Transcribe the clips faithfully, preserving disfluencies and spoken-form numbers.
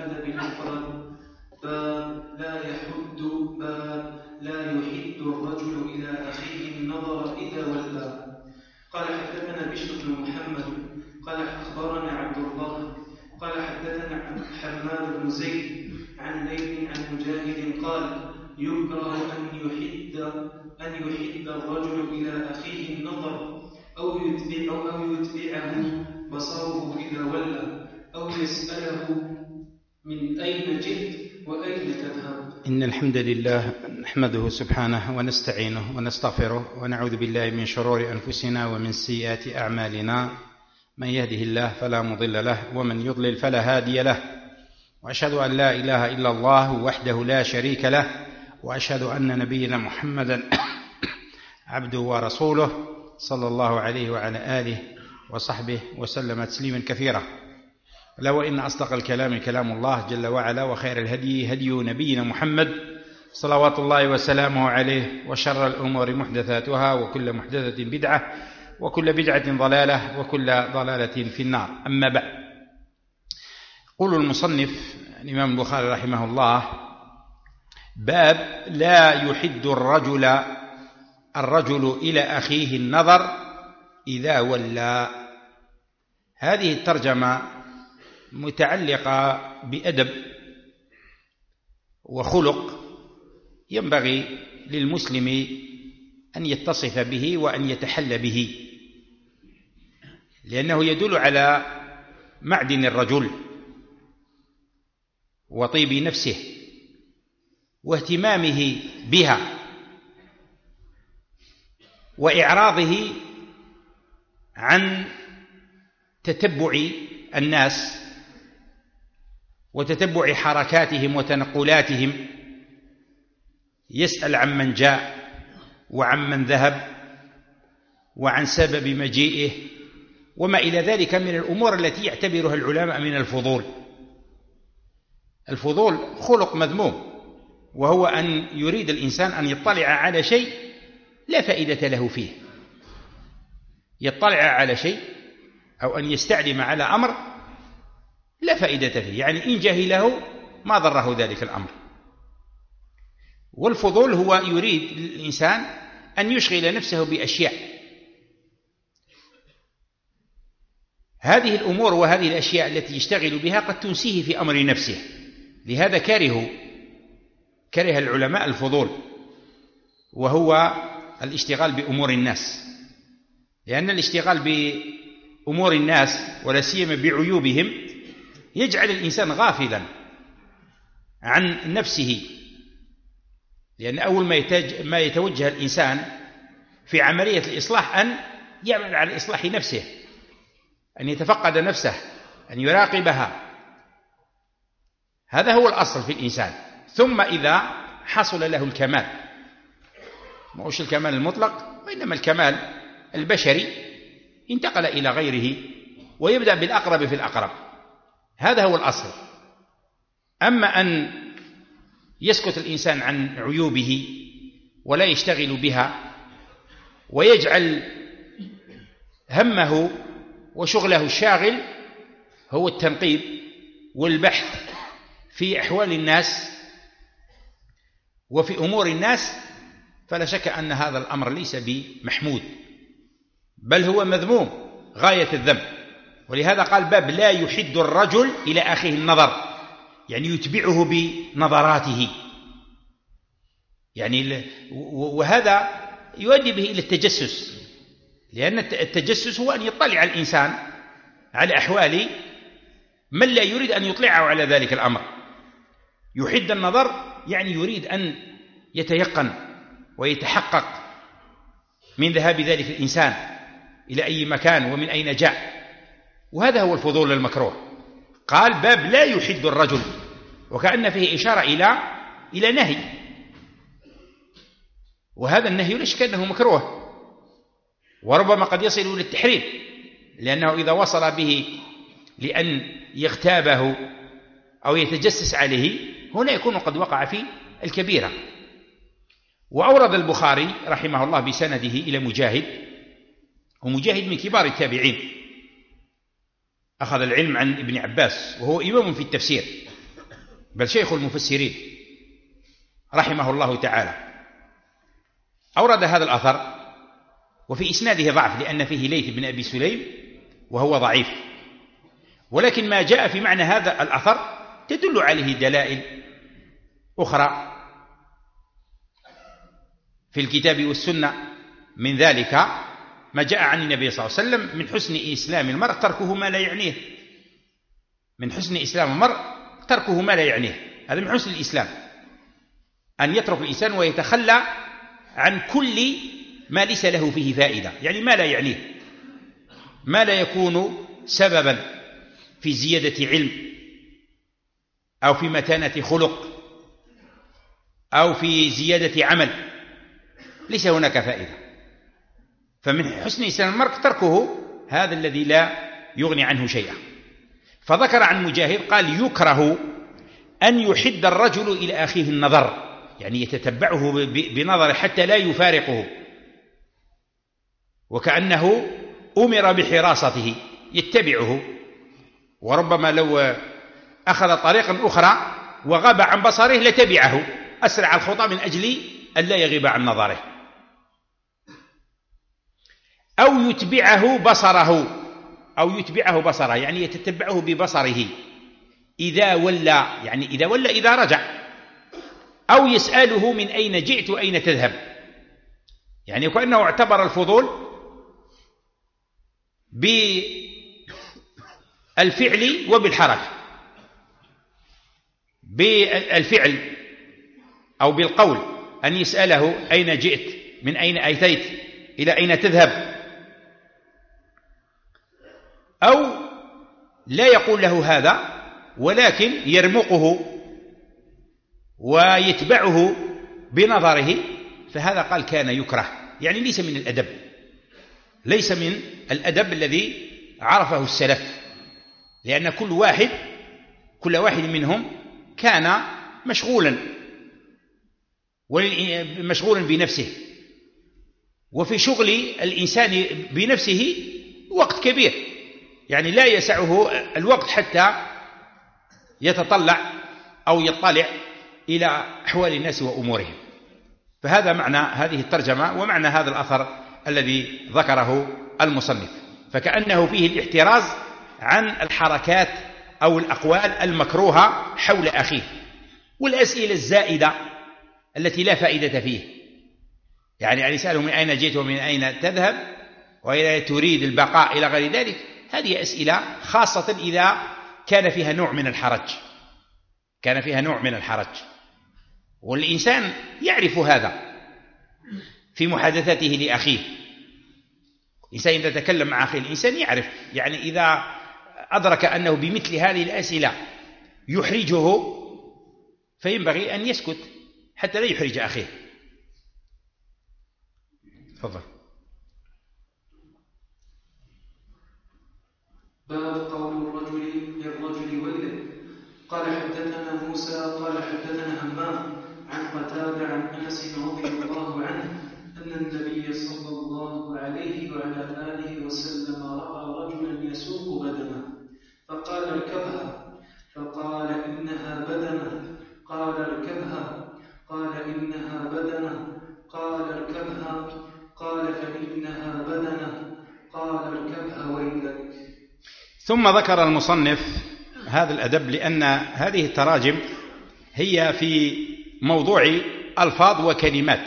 الأدب المفرد باب لا يحد باب لا يحد الرجل إلى أخيه النظر إذا ولى. قال حدثنا بشر بن محمد قال أخبرنا عبد الله قال حدثنا حماد بن زيد عن ليث عن مجاهد قال يكره أن يحد أن يحد الرجل إلى أخيه النظر أو يتبع أو يتبعه بصره إذا ولى أو يسأله من أين جئت وأين تذهب. إن الحمد لله نحمده سبحانه ونستعينه ونستغفره ونعوذ بالله من شرور أنفسنا ومن سيئات أعمالنا، من يهده الله فلا مضل له ومن يضلل فلا هادي له، وأشهد أن لا إله إلا الله وحده لا شريك له، وأشهد أن نبينا محمدا عبده ورسوله صلى الله عليه وعلى آله وصحبه وسلم تسليما كثيرا. لا وإن أصدق الكلام كلام الله جل وعلا، وخير الهدي هدي نبينا محمد صلوات الله وسلامه عليه، وشر الأمور محدثاتها وكل محدثة بدعة وكل بدعة ضلالة وكل ضلالة في النار. أما بعد، يقول المصنف الإمام البخاري رحمه الله: باب لا يحد الرجل الرجل إلى أخيه النظر إذا ولى. هذه الترجمة متعلقة بأدب وخلق ينبغي للمسلم أن يتصف به وأن يتحلى به، لأنه يدل على معدن الرجل وطيب نفسه واهتمامه بها وإعراضه عن تتبع الناس وتتبع حركاتهم وتنقلاتهم، يسأل عمن جاء وعمن ذهب وعن سبب مجيئه وما إلى ذلك من الأمور التي يعتبرها العلماء من الفضول. الفضول خلق مذموم، وهو أن يريد الإنسان أن يطلع على شيء لا فائدة له فيه، يطلع على شيء أو أن يستعلم على أمر لا فائدة فيه، يعني إن جهله ما ضره ذلك الأمر. والفضول هو يريد الإنسان أن يشغل نفسه بأشياء، هذه الأمور وهذه الأشياء التي يشتغل بها قد تنسيه في أمر نفسه. لهذا كره كره العلماء الفضول، وهو الاشتغال بأمور الناس، لأن الاشتغال بأمور الناس ولا سيما بعيوبهم يجعل الإنسان غافلا عن نفسه، لأن أول ما يتوجه الإنسان في عملية الإصلاح أن يعمل على إصلاح نفسه، أن يتفقد نفسه، أن يراقبها. هذا هو الأصل في الإنسان. ثم إذا حصل له الكمال، ما هوش الكمال المطلق وإنما الكمال البشري، انتقل إلى غيره ويبدأ بالأقرب في الأقرب. هذا هو الأصل. أما أن يسكت الإنسان عن عيوبه ولا يشتغل بها ويجعل همه وشغله الشاغل هو التنقيب والبحث في أحوال الناس وفي أمور الناس، فلا شك أن هذا الأمر ليس بمحمود، بل هو مذموم غاية الذم. ولهذا قال باب لا يحد الرجل إلى أخيه النظر، يعني يتبعه بنظراته، يعني وهذا يؤدي به إلى التجسس، لأن التجسس هو أن يطلع الإنسان على أحوال من لا يريد أن يطلعه على ذلك الأمر. يحد النظر يعني يريد أن يتيقن ويتحقق من ذهاب ذلك الإنسان إلى أي مكان ومن أين جاء، وهذا هو الفضول المكروه. قال باب لا يحد الرجل، وكأن فيه إشارة إلى إلى نهي، وهذا النهي لا شك أنه مكروه، وربما قد يصل إلى التحريم، لأنه إذا وصل به لأن يغتابه أو يتجسس عليه هنا يكون قد وقع في الكبيرة. وأورد البخاري رحمه الله بسنده إلى مجاهد، ومجاهد من كبار التابعين، أخذ العلم عن ابن عباس وهو إمام في التفسير، بل شيخ المفسرين رحمه الله تعالى أورد هذا الأثر، وفي إسناده ضعف لأن فيه ليث بن أبي سليم وهو ضعيف، ولكن ما جاء في معنى هذا الأثر تدل عليه دلائل أخرى في الكتاب والسنة. من ذلك ما جاء عن النبي صلى الله عليه وسلم: من حسن إسلام المرء تركه ما لا يعنيه. من حسن إسلام المرء تركه ما لا يعنيه، هذا من حسن الإسلام، أن يترك الإنسان ويتخلى عن كل ما ليس له فيه فائدة، يعني ما لا يعنيه، ما لا يكون سببا في زيادة علم أو في متانة خلق أو في زيادة عمل، ليس هناك فائدة. فمن حسن إسلام المرء تركه هذا الذي لا يغني عنه شيئا. فذكر عن مجاهد قال: يكره أن يحد الرجل إلى أخيه النظر، يعني يتتبعه بنظره حتى لا يفارقه، وكأنه أمر بحراسته يتبعه، وربما لو أخذ طريقا أخرى وغاب عن بصره لتبعه، أسرع الخطى من أجل أن لا يغيب عن نظره. أو يتبعه بصره، أو يتبعه بصره يعني يتتبعه ببصره إذا ولى، يعني إذا ولى إذا رجع، أو يسأله: من أين جئت وأين تذهب؟ يعني كأنه اعتبر الفضول بالفعل وبالحركة، بالفعل أو بالقول، أن يسأله: أين جئت؟ من أين أتيت؟ إلى أين تذهب؟ أو لا يقول له هذا، ولكن يرمقه ويتبعه بنظره، فهذا قال كان يكره، يعني ليس من الأدب، ليس من الأدب الذي عرفه السلف، لأن كل واحد كل واحد منهم كان مشغولا مشغولا بنفسه، وفي شغل الإنسان بنفسه وقت كبير، يعني لا يسعه الوقت حتى يتطلع أو يطلع إلى أحوال الناس وأمورهم. فهذا معنى هذه الترجمة ومعنى هذا الأثر الذي ذكره المصنف، فكأنه فيه الاحتراز عن الحركات أو الأقوال المكروهة حول أخيه، والأسئلة الزائدة التي لا فائدة فيه، يعني أن يسأله: من أين جئت ومن أين تذهب وإذا تريد البقاء إلى غير ذلك. هذه أسئلة خاصة إذا كان فيها نوع من الحرج، كان فيها نوع من الحرج، والإنسان يعرف هذا في محادثته لأخيه. الإنسان إذا تكلم مع أخيه الإنسان يعرف، يعني إذا أدرك أنه بمثل هذه الأسئلة يحرجه فينبغي أن يسكت حتى لا يحرج أخيه. تفضل. باب قول الرجل للرجل ويلك. قال حدثنا موسى قال حدثنا همام عن قتادة عن أنس رضي الله عنه أن النبي صلى الله عليه وعلى آله وسلم رأى رجلا يسوق بدنه فقال: اركبها. فقال: إنها بدنه. قال: اركبها. قال: إنها بدنه. قال: اركبها. قال: فإنها بدنه. قال: اركبها ويلك. ثم ذكر المصنف هذا الأدب لأن هذه التراجم هي في موضوع ألفاظ وكلمات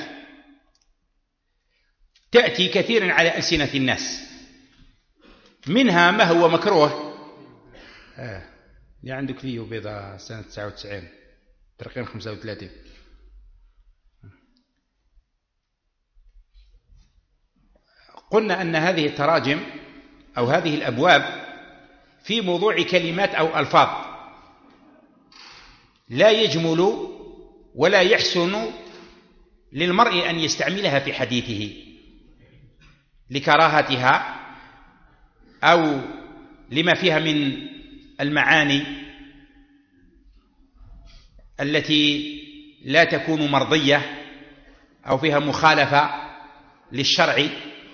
تأتي كثيرا على ألسنة الناس، منها ما هو مكروه. آه. اللي عندك فيه بيضة سنة تسعة وتسعين ترقيم خمسة وثلاثين. قلنا أن هذه التراجم أو هذه الأبواب في موضوع كلمات أو ألفاظ لا يجمل ولا يحسن للمرء أن يستعملها في حديثه لكراهتها أو لما فيها من المعاني التي لا تكون مرضية أو فيها مخالفة للشرع.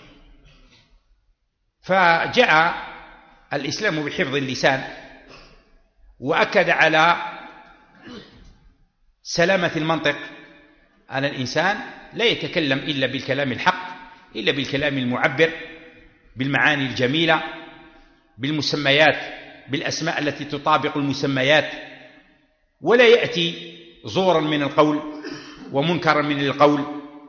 فجاء الإسلام بحفظ اللسان وأكد على سلامة المنطق، أن الإنسان لا يتكلم إلا بالكلام الحق، إلا بالكلام المعبر، بالمعاني الجميلة، بالمسميات، بالأسماء التي تطابق المسميات، ولا يأتي زورا من القول ومنكرا من القول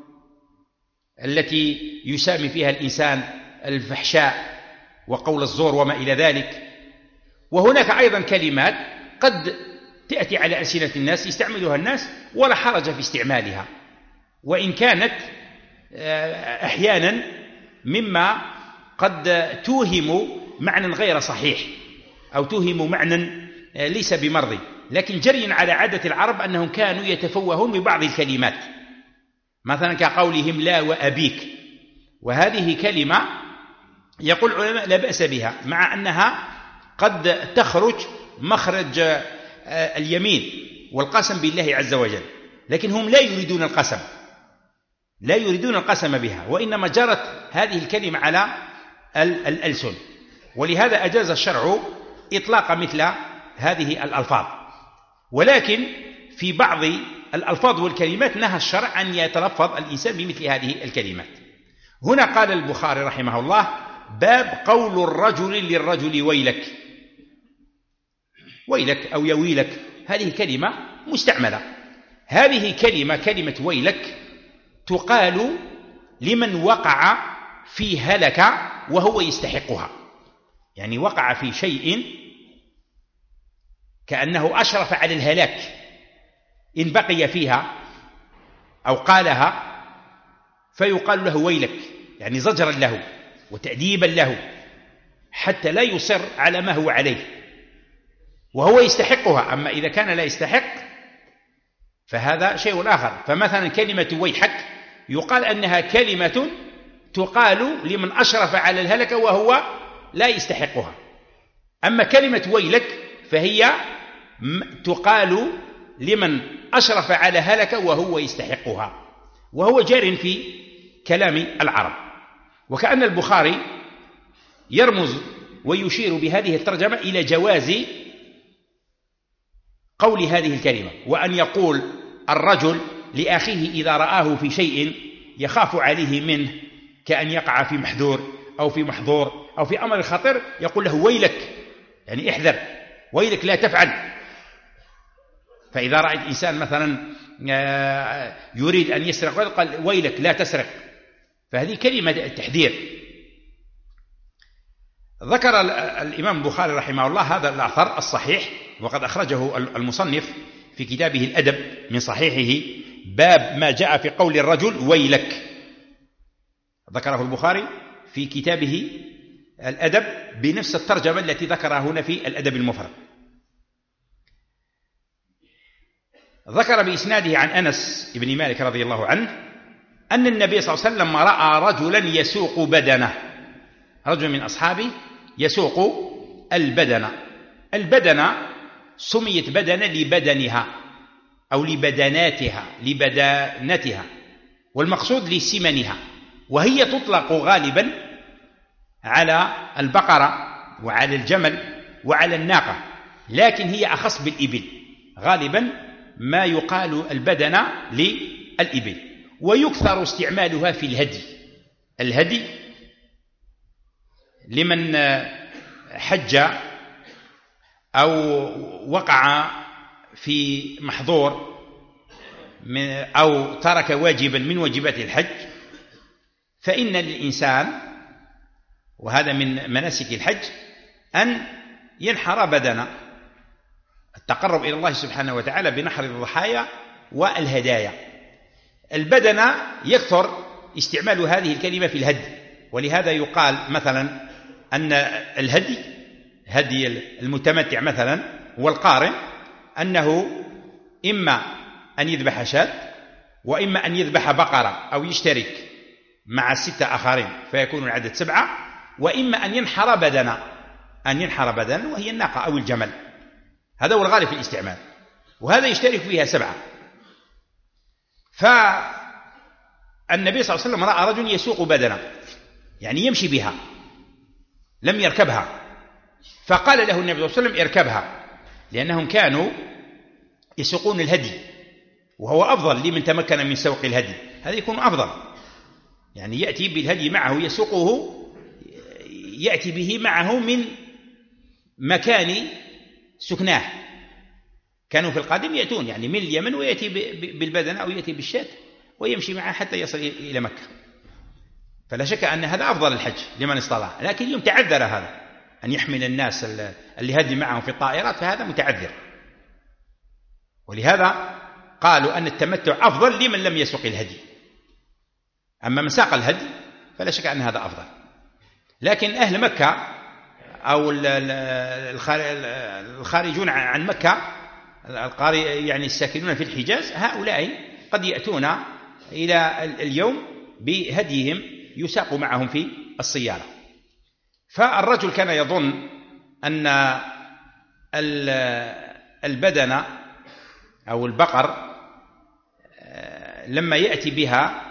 التي يسامي فيها الإنسان الفحشاء وقول الزور وما إلى ذلك. وهناك أيضا كلمات قد تأتي على ألسنة الناس يستعملها الناس ولا حرج في استعمالها، وإن كانت أحيانا مما قد توهم معنى غير صحيح أو توهم معنى ليس بمرضي، لكن جري على عادة العرب أنهم كانوا يتفوهون ببعض الكلمات، مثلا كقولهم لا وأبيك، وهذه كلمة يقول العلماء لا بأس بها، مع أنها قد تخرج مخرج اليمين والقسم بالله عز وجل، لكن هم لا يريدون القسم، لا يريدون القسم بها، وإنما جرت هذه الكلمة على الألسن، ولهذا أجاز الشرع إطلاق مثل هذه الألفاظ. ولكن في بعض الألفاظ والكلمات نهى الشرع أن يتلفظ الإنسان بمثل هذه الكلمات. هنا قال البخاري رحمه الله: باب قول الرجل للرجل ويلك. ويلك أو يويلك هذه كلمة مستعملة، هذه كلمة كلمة ويلك تقال لمن وقع في هلكة وهو يستحقها، يعني وقع في شيء كأنه أشرف على الهلاك، إن بقي فيها أو قالها فيقال له ويلك، يعني زجرا له وتأديبا له حتى لا يصر على ما هو عليه وهو يستحقها. أما إذا كان لا يستحق فهذا شيء آخر. فمثلا كلمة ويحك يقال أنها كلمة تقال لمن أشرف على الهلكة وهو لا يستحقها. أما كلمة ويلك فهي تقال لمن أشرف على هلكة وهو يستحقها، وهو جار في كلام العرب. وكأن البخاري يرمز ويشير بهذه الترجمة إلى جواز قول هذه الكلمة، وأن يقول الرجل لأخيه إذا رآه في شيء يخاف عليه منه، كأن يقع في محذور أو في محظور أو في أمر خطر، يقول له ويلك، يعني احذر، ويلك لا تفعل. فإذا رأى الإنسان مثلا يريد أن يسرق قال ويلك لا تسرق، فهذه كلمة التحذير. ذكر الإمام البخاري رحمه الله هذا الأثر الصحيح، وقد أخرجه المصنف في كتابه الأدب من صحيحه، باب ما جاء في قول الرجل ويلك، ذكره البخاري في كتابه الأدب بنفس الترجمة التي ذكرها هنا في الأدب المفرد. ذكر بإسناده عن أنس بن مالك رضي الله عنه أن النبي صلى الله عليه وسلم رأى رجلا يسوق بدنه، رجل من أصحابه يسوق البدنة. البدنة سميت بدنة لبدنها أو لبدناتها لبدانتها، والمقصود لسمنها، وهي تطلق غالبا على البقرة وعلى الجمل وعلى الناقة، لكن هي أخص بالإبل، غالبا ما يقال البدنة للإبل، ويكثر استعمالها في الهدي. الهدي لمن حج أو وقع في محظور أو ترك واجبا من واجبات الحج، فإن الإنسان، وهذا من مناسك الحج، أن ينحر بدنه، التقرب إلى الله سبحانه وتعالى بنحر الضحايا والهدايا. البدنة يكثر استعمال هذه الكلمة في الهدي، ولهذا يقال مثلا أن الهدي، هدي المتمتع مثلا والقارن، أنه إما أن يذبح شاة، وإما أن يذبح بقرة أو يشترك مع ستة آخرين فيكون العدد سبعة، وإما أن ينحر بدنة، أن ينحر بدنة وهي الناقة أو الجمل، هذا هو الغالب في الاستعمال، وهذا يشترك فيها سبعة. فالنبي صلى الله عليه وسلم رأى رجل يسوق بدنة، يعني يمشي بها، لم يركبها، فقال له النبي صلى الله عليه وسلم اركبها، لأنهم كانوا يسوقون الهدي وهو أفضل لمن تمكن من سوق الهدي، هذا يكون أفضل، يعني يأتي بالهدي معه يسوقه، يأتي به معه من مكان سكناه. كانوا في القادم يأتون يعني من اليمن ويأتي بالبدنة أو يأتي بالشاة ويمشي معه حتى يصل إلى مكة، فلا شك أن هذا أفضل الحج لمن استطاع. لكن اليوم تعذر هذا، أن يحمل الناس اللي هدي معهم في الطائرات، فهذا متعذر، ولهذا قالوا أن التمتع أفضل لمن لم يسوق الهدي. أما من ساق الهدي فلا شك أن هذا أفضل. لكن أهل مكة أو الخارجون عن مكة يعني الساكنون في الحجاز، هؤلاء قد يأتون إلى اليوم بهديهم يساق معهم في السيارة. فالرجل كان يظن أن البدن أو البقر لما يأتي بها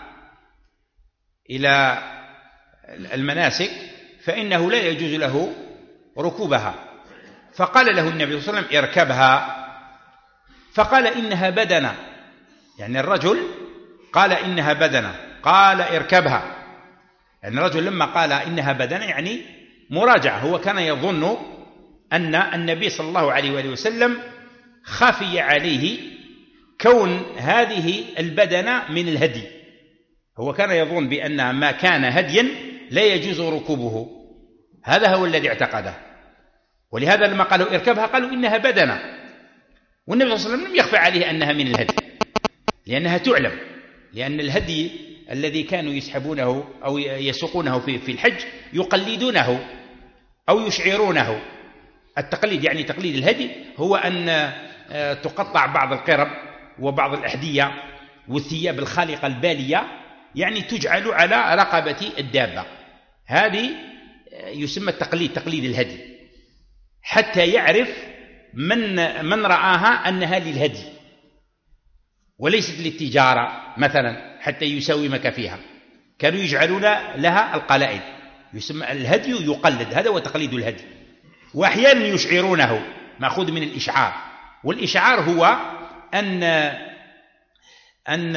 إلى المناسك فإنه لا يجوز له ركوبها، فقال له النبي صلى الله عليه وسلم اركبها، فقال إنها بدنة، يعني الرجل قال إنها بدنة، قال اركبها، يعني الرجل لما قال إنها بدنة يعني مراجعة، هو كان يظن أن النبي صلى الله عليه وآله وسلم خفي عليه كون هذه البدنة من الهدي، هو كان يظن بأن ما كان هديا لا يجوز ركوبه، هذا هو الذي اعتقده. ولهذا لما قالوا اركبها قالوا إنها بدنة، والنبي صلى الله عليه وسلم لم يخفى عليه أنها من الهدي، لأنها تعلم، لأن الهدي الذي كانوا يسحبونه أو يسوقونه في الحج يقلدونه أو يشعرونه. التقليد يعني تقليد الهدي هو أن تقطع بعض القرب وبعض الأحذية والثياب الخالقة البالية، يعني تجعل على رقبة الدابة، هذه يسمى التقليد، تقليد الهدي، حتى يعرف من من رآها أنها للهدي وليست للتجارة مثلا حتى يساومك فيها. كانوا يجعلون لها القلائد، يسمى الهدي يقلد، هذا هو تقليد الهدي. وأحيانا يشعرونه، مأخوذ من الإشعار، والإشعار هو أن أن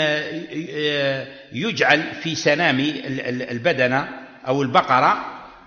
يجعل في سنام البدنة أو البقرة،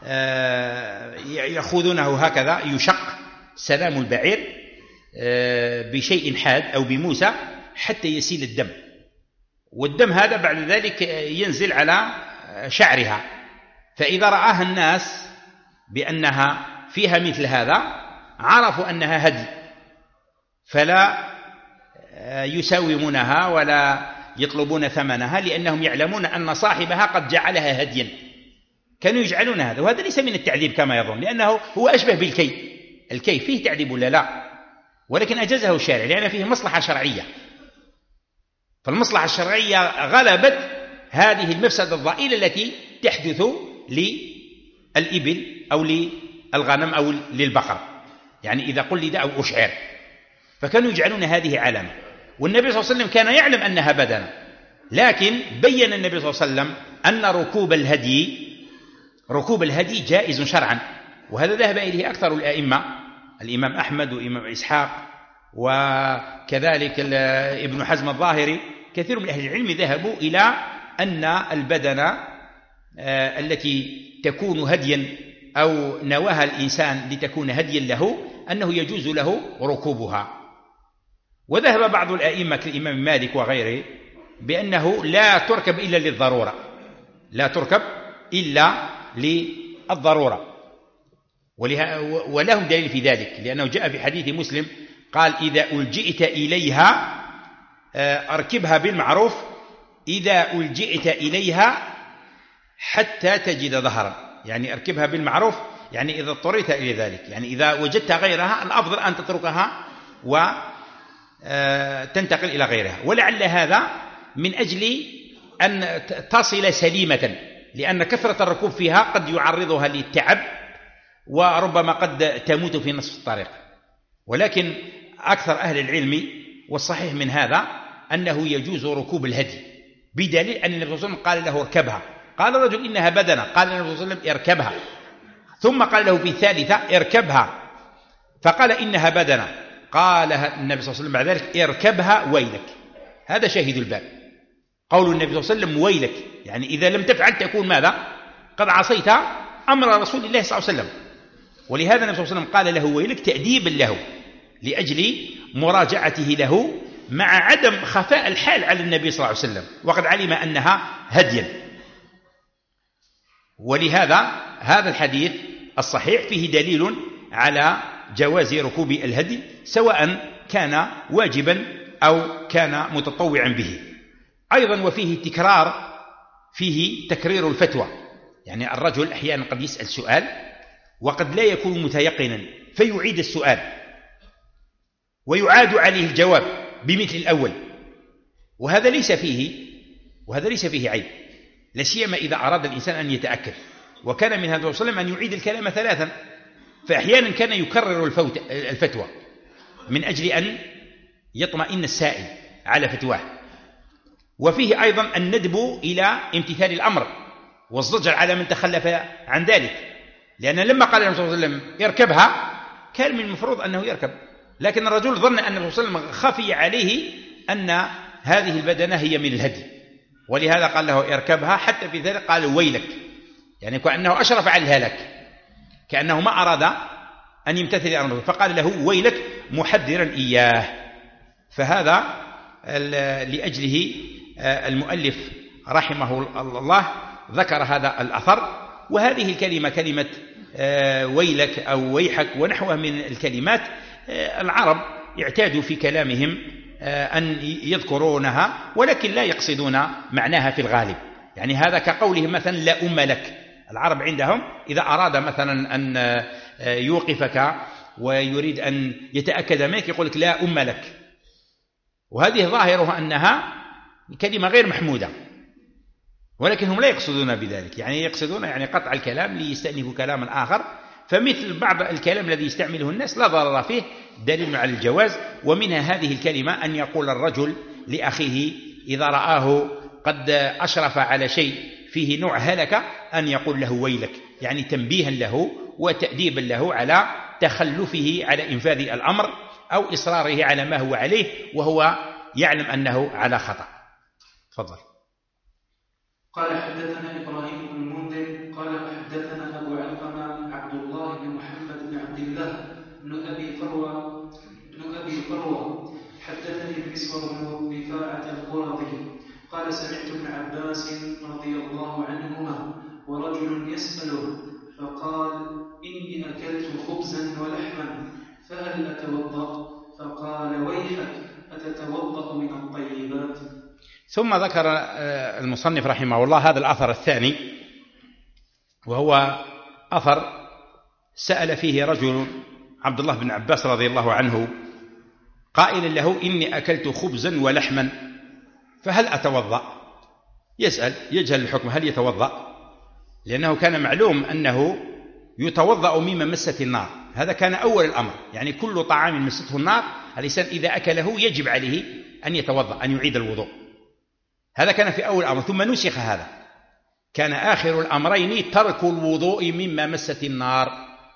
يأخذونه هكذا، يشق سنام البعير بشيء حاد أو بموسى حتى يسيل الدم، والدم هذا بعد ذلك ينزل على شعرها، فإذا رآها الناس بأنها فيها مثل هذا عرفوا أنها هدي، فلا يساومونها ولا يطلبون ثمنها، لأنهم يعلمون أن صاحبها قد جعلها هديا. كانوا يجعلون هذا، وهذا ليس من التعذيب كما يظن، لأنه هو أشبه بالكي، الكي فيه تعذيب ولا لا، ولكن أجازه الشارع لأن فيه مصلحة شرعية، فالمصلحة الشرعية غلبت هذه المفسدة الضئيلة التي تحدث للإبل أو للغنم أو للبقر، يعني إذا قلد أو أشعر، فكانوا يجعلون هذه علامة. والنبي صلى الله عليه وسلم كان يعلم أنها بدنة، لكن بين النبي صلى الله عليه وسلم أن ركوب الهدي ركوب الهدي جائز شرعا، وهذا ذهب إليه أكثر الأئمة، الإمام أحمد وإمام إسحاق وكذلك ابن حزم الظاهري، كثير من أهل العلم ذهبوا إلى أن البدنة التي تكون هديا أو نواها الإنسان لتكون هديا له أنه يجوز له ركوبها. وذهب بعض الأئمة كالإمام مالك وغيره بأنه لا تركب إلا للضرورة، لا تركب إلا للضرورة، ولهم دليل في ذلك، لأنه جاء في حديث مسلم قال إذا ألجئت إليها أركبها بالمعروف، إذا ألجئت إليها حتى تجد ظهرا، يعني أركبها بالمعروف، يعني إذا اضطريت إلى ذلك، يعني إذا وجدت غيرها الأفضل أن تتركها وتنتقل إلى غيرها. ولعل هذا من أجل أن تصل سليمة، لأن كثرة الركوب فيها قد يعرضها للتعب وربما قد تموت في نصف الطريق. ولكن أكثر أهل العلم والصحيح من هذا أنه يجوز ركوب الهدي، بدليل أن النبي صلى الله عليه وسلم قال له اركبها، قال الرجل إنها بدنة، قال النبي صلى الله عليه وسلم اركبها، ثم قال له في الثالثة اركبها، فقال إنها بدنة، قال النبي صلى الله عليه وسلم بعد ذلك اركبها ويلك، هذا شاهد الباب، قول النبي صلى الله عليه وسلم ويلك، يعني إذا لم تفعل تكون ماذا؟ قد عصيت أمر رسول الله صلى الله عليه وسلم. ولهذا النبي صلى الله عليه وسلم قال له ويلك تأديبا له، لأجل مراجعته له مع عدم خفاء الحال على النبي صلى الله عليه وسلم، وقد علم أنها هديا. ولهذا هذا الحديث الصحيح فيه دليل على جواز ركوب الهدي، سواء كان واجبا أو كان متطوعا به. أيضا وفيه تكرار، فيه تكرير الفتوى، يعني الرجل أحيانا قد يسأل سؤال وقد لا يكون متيقنا فيعيد السؤال ويعاد عليه الجواب بمثل الأول، وهذا ليس فيه وهذا ليس فيه عيب، لا سيما إذا أراد الإنسان أن يتأكد. وكان من هذا صلى الله عليه وسلم أن يعيد الكلام ثلاثا، فأحيانا كان يكرر الفوت الفتوى من أجل أن يطمئن السائل على فتواه. وفيه أيضا الندب إلى امتثال الأمر والزجر على من تخلف عن ذلك، لأن لما قال النبي صلى الله عليه وسلم اركبها كان من المفروض أنه يركب، لكن الرجل ظن أن النبي صلى الله عليه وسلم خفي عليه أن هذه البدنة هي من الهدي، ولهذا قال له اركبها. حتى في ذلك قال ويلك، يعني كأنه أشرف على الهلاك، كأنه ما أراد أن يمتثل أمره، فقال له ويلك محذرا إياه. فهذا لأجله المؤلف رحمه الله ذكر هذا الأثر. وهذه الكلمة كلمة ويلك أو ويحك ونحوها من الكلمات، العرب اعتادوا في كلامهم أن يذكرونها ولكن لا يقصدون معناها في الغالب. يعني هذا كقولهم مثلا لا أم لك، العرب عندهم إذا أراد مثلا أن يوقفك ويريد أن يتأكد منك يقول لك لا أم لك، وهذه ظاهرها أنها كلمة غير محمودة، ولكن هم لا يقصدون بذلك، يعني يقصدون يعني قطع الكلام ليستأنفوا كلاما آخر. فمثل بعض الكلام الذي يستعمله الناس لا ضرر فيه، دليل على الجواز. ومنها هذه الكلمة أن يقول الرجل لأخيه إذا رآه قد أشرف على شيء فيه نوع هلكة أن يقول له ويلك، يعني تنبيها له وتأديبا له على تخلفه على إنفاذ الأمر أو إصراره على ما هو عليه وهو يعلم أنه على خطأ. تفضل. قال حدثنا إبراهيم بن المنذر قال حدثنا أبو علقمة عبد الله بن محمد بن عبد الله بن أبي فروة بن أبي فروة حدثني المسور بن رفاعة القرظي قال سمعت ابن عباس رضي الله عنهما ورجل يسأله فقال إني أكلت خبزا ولحما فهل أتوضأ؟ فقال ويحك أتتوضأ من الطيبات؟ ثم ذكر المصنف رحمه الله هذا الأثر الثاني، وهو أثر سأل فيه رجل عبد الله بن عباس رضي الله عنه قائلا له إني أكلت خبزا ولحما فهل أتوضأ؟ يسأل يجهل الحكم هل يتوضأ، لأنه كان معلوم أنه يتوضأ مما مست النار، هذا كان أول الأمر، يعني كل طعام مسته النار الإنسان إذا أكله يجب عليه أن يتوضأ أن يعيد الوضوء، هذا كان في أول الأمر. ثم نسخ هذا، كان آخر الأمرين ترك الوضوء مما مست النار،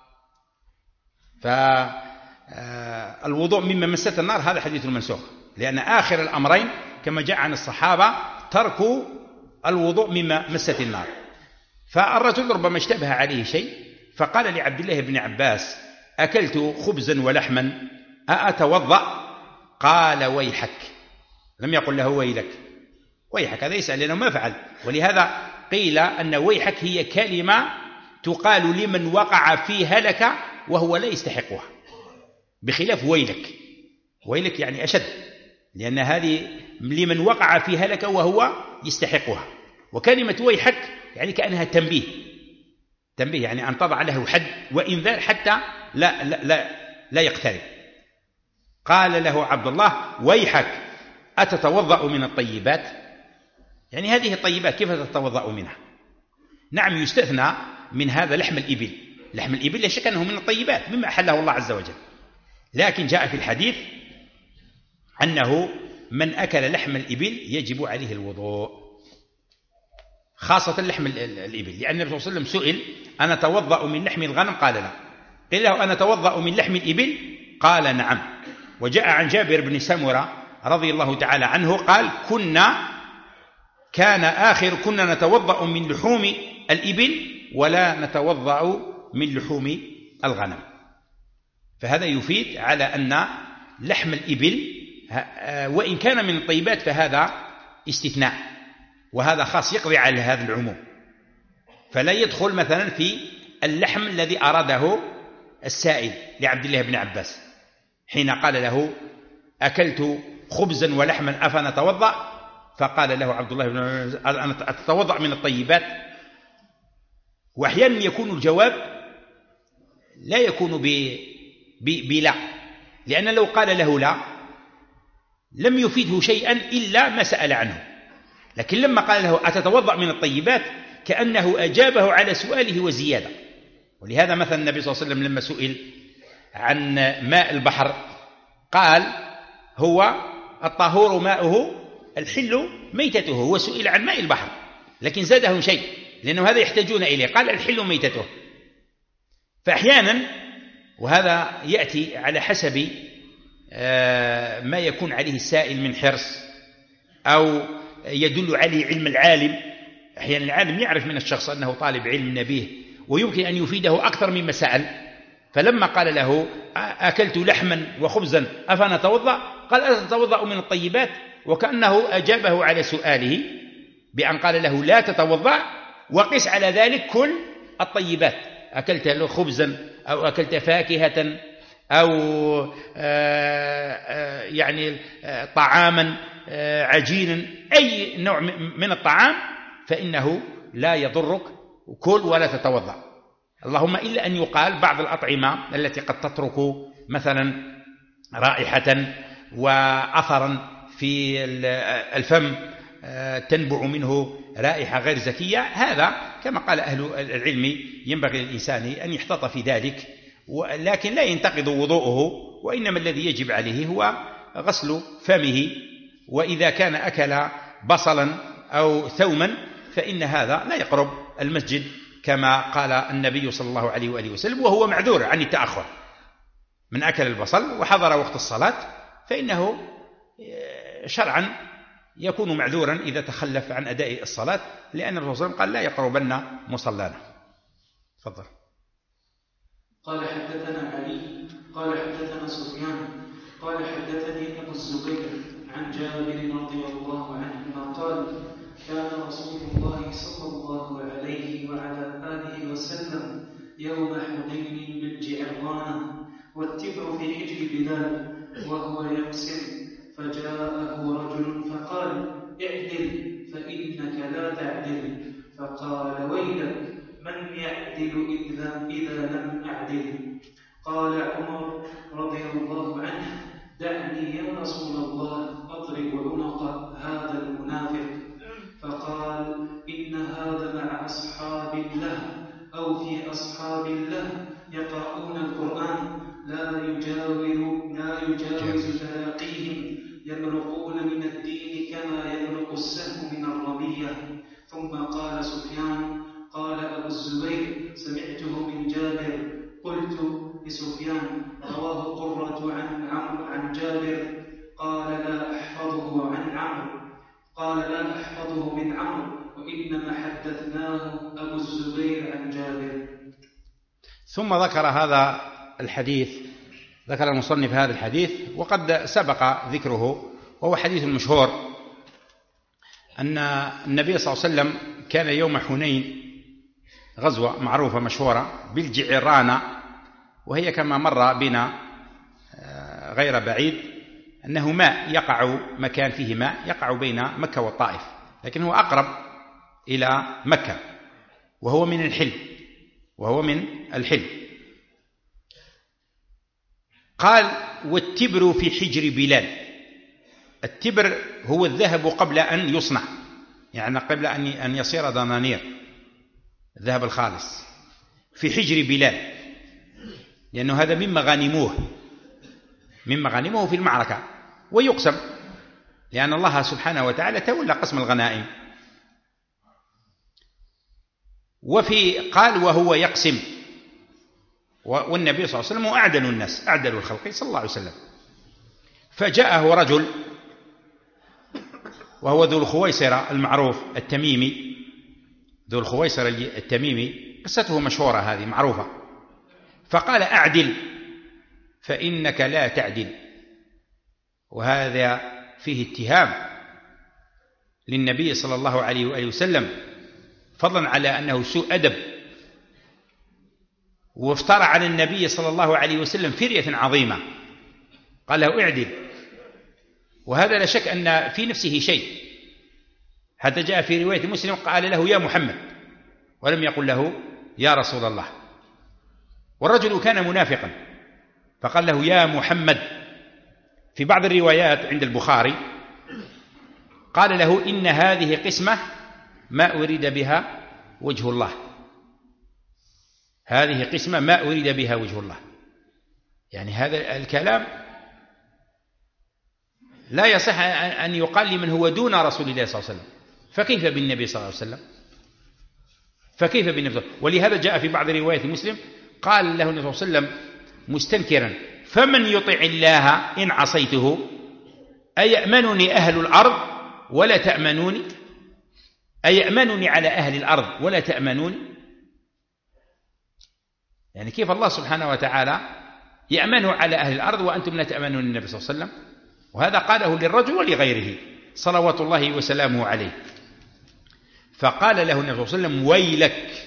فالوضوء مما مست النار هذا حديث منسوخ، لأن آخر الأمرين كما جاء عن الصحابة ترك الوضوء مما مست النار. فالرجل ربما اشتبه عليه شيء فقال لعبد الله بن عباس أكلت خبزا ولحما أأتوضأ؟ قال ويحك، لم يقل له ويلك، ويحك هذا يسأل لأنه ما فعل. ولهذا قيل أن ويحك هي كلمة تقال لمن وقع في هلكة وهو لا يستحقها، بخلاف ويلك، ويلك يعني أشد، لأن هذه لمن وقع في هلكة وهو يستحقها. وكلمة ويحك يعني كأنها تنبيه، تنبيه يعني أن تضع له حد وإنذار حتى لا, لا, لا, لا يقترب. قال له عبد الله ويحك أتتوضأ من الطيبات؟ يعني هذه الطيبات كيف تتوضأ منها؟ نعم يستثنى من هذا لحم الإبل، لحم الإبل لا شك أنه من الطيبات مما أحله الله عز وجل، لكن جاء في الحديث أنه من أكل لحم الإبل يجب عليه الوضوء، خاصة لحم الإبل، لأن النبي صلى الله عليه وسلم سئل أنا أتوضأ من لحم الغنم؟ قال لا. قيل له أنا أتوضأ من لحم الإبل؟ قال نعم. وجاء عن جابر بن سمرة رضي الله تعالى عنه قال كنا كان آخر كنا نتوضأ من لحوم الإبل ولا نتوضأ من لحوم الغنم. فهذا يفيد على أن لحم الإبل وإن كان من الطيبات فهذا استثناء، وهذا خاص يقضي على هذا العموم، فلا يدخل مثلا في اللحم الذي أراده السائل لعبد الله بن عباس حين قال له أكلت خبزا ولحما أفنتوضأ، فقال له عبد الله بن عباس أنا أتوضأ من الطيبات. وأحيانا يكون الجواب لا يكون بلا، لأن لو قال له لا لم يفيده شيئا إلا ما سأل عنه، لكن لما قال له أتتوضأ من الطيبات كأنه أجابه على سؤاله وزيادة. ولهذا مثلا النبي صلى الله عليه وسلم لما سئل عن ماء البحر قال هو الطهور ماؤه الحل ميتته، هو سئل عن ماء البحر لكن زادهم شيء لأنه هذا يحتاجون إليه، قال الحل ميتته. فأحيانا وهذا يأتي على حسب ما يكون عليه السائل من حرص أو يدل عليه علم العالم. أحيانا العالم يعرف من الشخص أنه طالب علم نبيه ويمكن أن يفيده أكثر مما سأل، فلما قال له أكلت لحما وخبزا أفنتوضأ قال أتتوضأ من الطيبات، وكأنه أجابه على سؤاله بأن قال له لا تتوضأ وقس على ذلك كل الطيبات، أكلت خبزا أو أكلت فاكهة أو يعني طعاما عجينا أي نوع من الطعام فإنه لا يضرك كل ولا تتوضأ، اللهم إلا أن يقال بعض الأطعمة التي قد تترك مثلا رائحة وأثرا في الفم تنبع منه رائحة غير زكية، هذا كما قال أهل العلم ينبغي للإنسان أن يحتاط في ذلك، لكن لا ينتقض وضوءه، وإنما الذي يجب عليه هو غسل فمه. وإذا كان أكل بصلا أو ثوما فإن هذا لا يقرب المسجد كما قال النبي صلى الله عليه وآله وسلم، وهو معذور عن التأخر. من أكل البصل وحضر وقت الصلاة فإنه شرعا يكون معذورا إذا تخلف عن أداء الصلاة، لأن الرسول صلى الله عليه وسلم قال لا يقربن مصلانا. تفضل. قال حدثنا علي قال حدثنا سفيان قال حدثني أبو الزبير عن جابر رضي الله عنهما قال كان رسول الله صلى الله عليه وعلى آله وسلم يوم حنين بالجعرانة والتبر في حجر بلال وهو يقسم، فجاءه رجل فقال اعدل فإنك لا تعدل، فقال ويلك من يعدل إذا, إذا لم أعدل. قال عمر رضي الله عنه دعني يا رسول الله أضرب عنق هذا المنافق، فقال إن هذا مع أصحاب الله أو في أصحاب الله يقرؤون القرآن لا يجاور لا يجاوز تلاقيهم يمرقون من الدين كما يمرق السهم من الرمية. ثم قال سفيان قال أبو الزبير سمعته من جابر، قلت لسفيان رواه قرة عن عمرو عن جابر قال لا أحفظه عن عمرو قال لا أحفظه من عمرو وإنما حدثناه أبو الزبير عن جابر. ثم ذكر هذا الحديث، ذكر المصنف هذا الحديث وقد سبق ذكره، وهو حديث مشهور أن النبي صلى الله عليه وسلم كان يوم حنين غزوة معروفة مشهورة بالجعرانة، وهي كما مر بنا غير بعيد أنه ماء يقع مكان فيه ماء يقع بين مكة والطائف، لكن هو أقرب إلى مكة وهو من الحل وهو من الحل. قال والتبر في حجر بلال. التبر هو الذهب قبل أن يصنع، يعني قبل أن يصير دنانير، الذهب الخالص في حجر بلال، لأنه هذا مما غنموه مما غنموه في المعركة، ويقسم لأن الله سبحانه وتعالى تولى قسم الغنائم. وفي قال وهو يقسم، والنبي صلى الله عليه وسلم هو أعدل الناس أعدل الخلق صلى الله عليه وسلم. فجاءه رجل وهو ذو الخويصرة المعروف التميمي، ذو الخويصرة التميمي قصته مشهورة هذه معروفة. فقال: أعدل فإنك لا تعدل. وهذا فيه اتهام للنبي صلى الله عليه وآله وسلم، فضلا على أنه سوء أدب، وافترى على النبي صلى الله عليه وسلم فرية عظيمة. قال له: اعدل. وهذا لا شك أن في نفسه شيء، حتى جاء في رواية مسلم قال له: يا محمد، ولم يقل له يا رسول الله. والرجل كان منافقا فقال له: يا محمد. في بعض الروايات عند البخاري قال له: إن هذه قسمة ما أريد بها وجه الله، هذه قسمة ما أريد بها وجه الله. يعني هذا الكلام لا يصح أن يقال لمن هو دون رسول الله صلى الله عليه وسلم، فكيف بالنبي صلى الله عليه وسلم؟ فكيف بالنبي؟ ولهذا جاء في بعض رواية مسلم قال له النبي صلى الله عليه وسلم مستنكرا: فمن يطع الله إن عصيته أيأمنني أهل الأرض ولا تأمنوني؟ أيأمنني على أهل الأرض ولا تأمنوني؟ يعني كيف الله سبحانه وتعالى يأمنه على أهل الأرض وأنتم لا تأمنون النبي صلى الله عليه وسلم؟ وهذا قاله للرجل ولغيره صلوات الله وسلامه عليه. فقال له النبي صلى الله عليه وسلم: ويلك،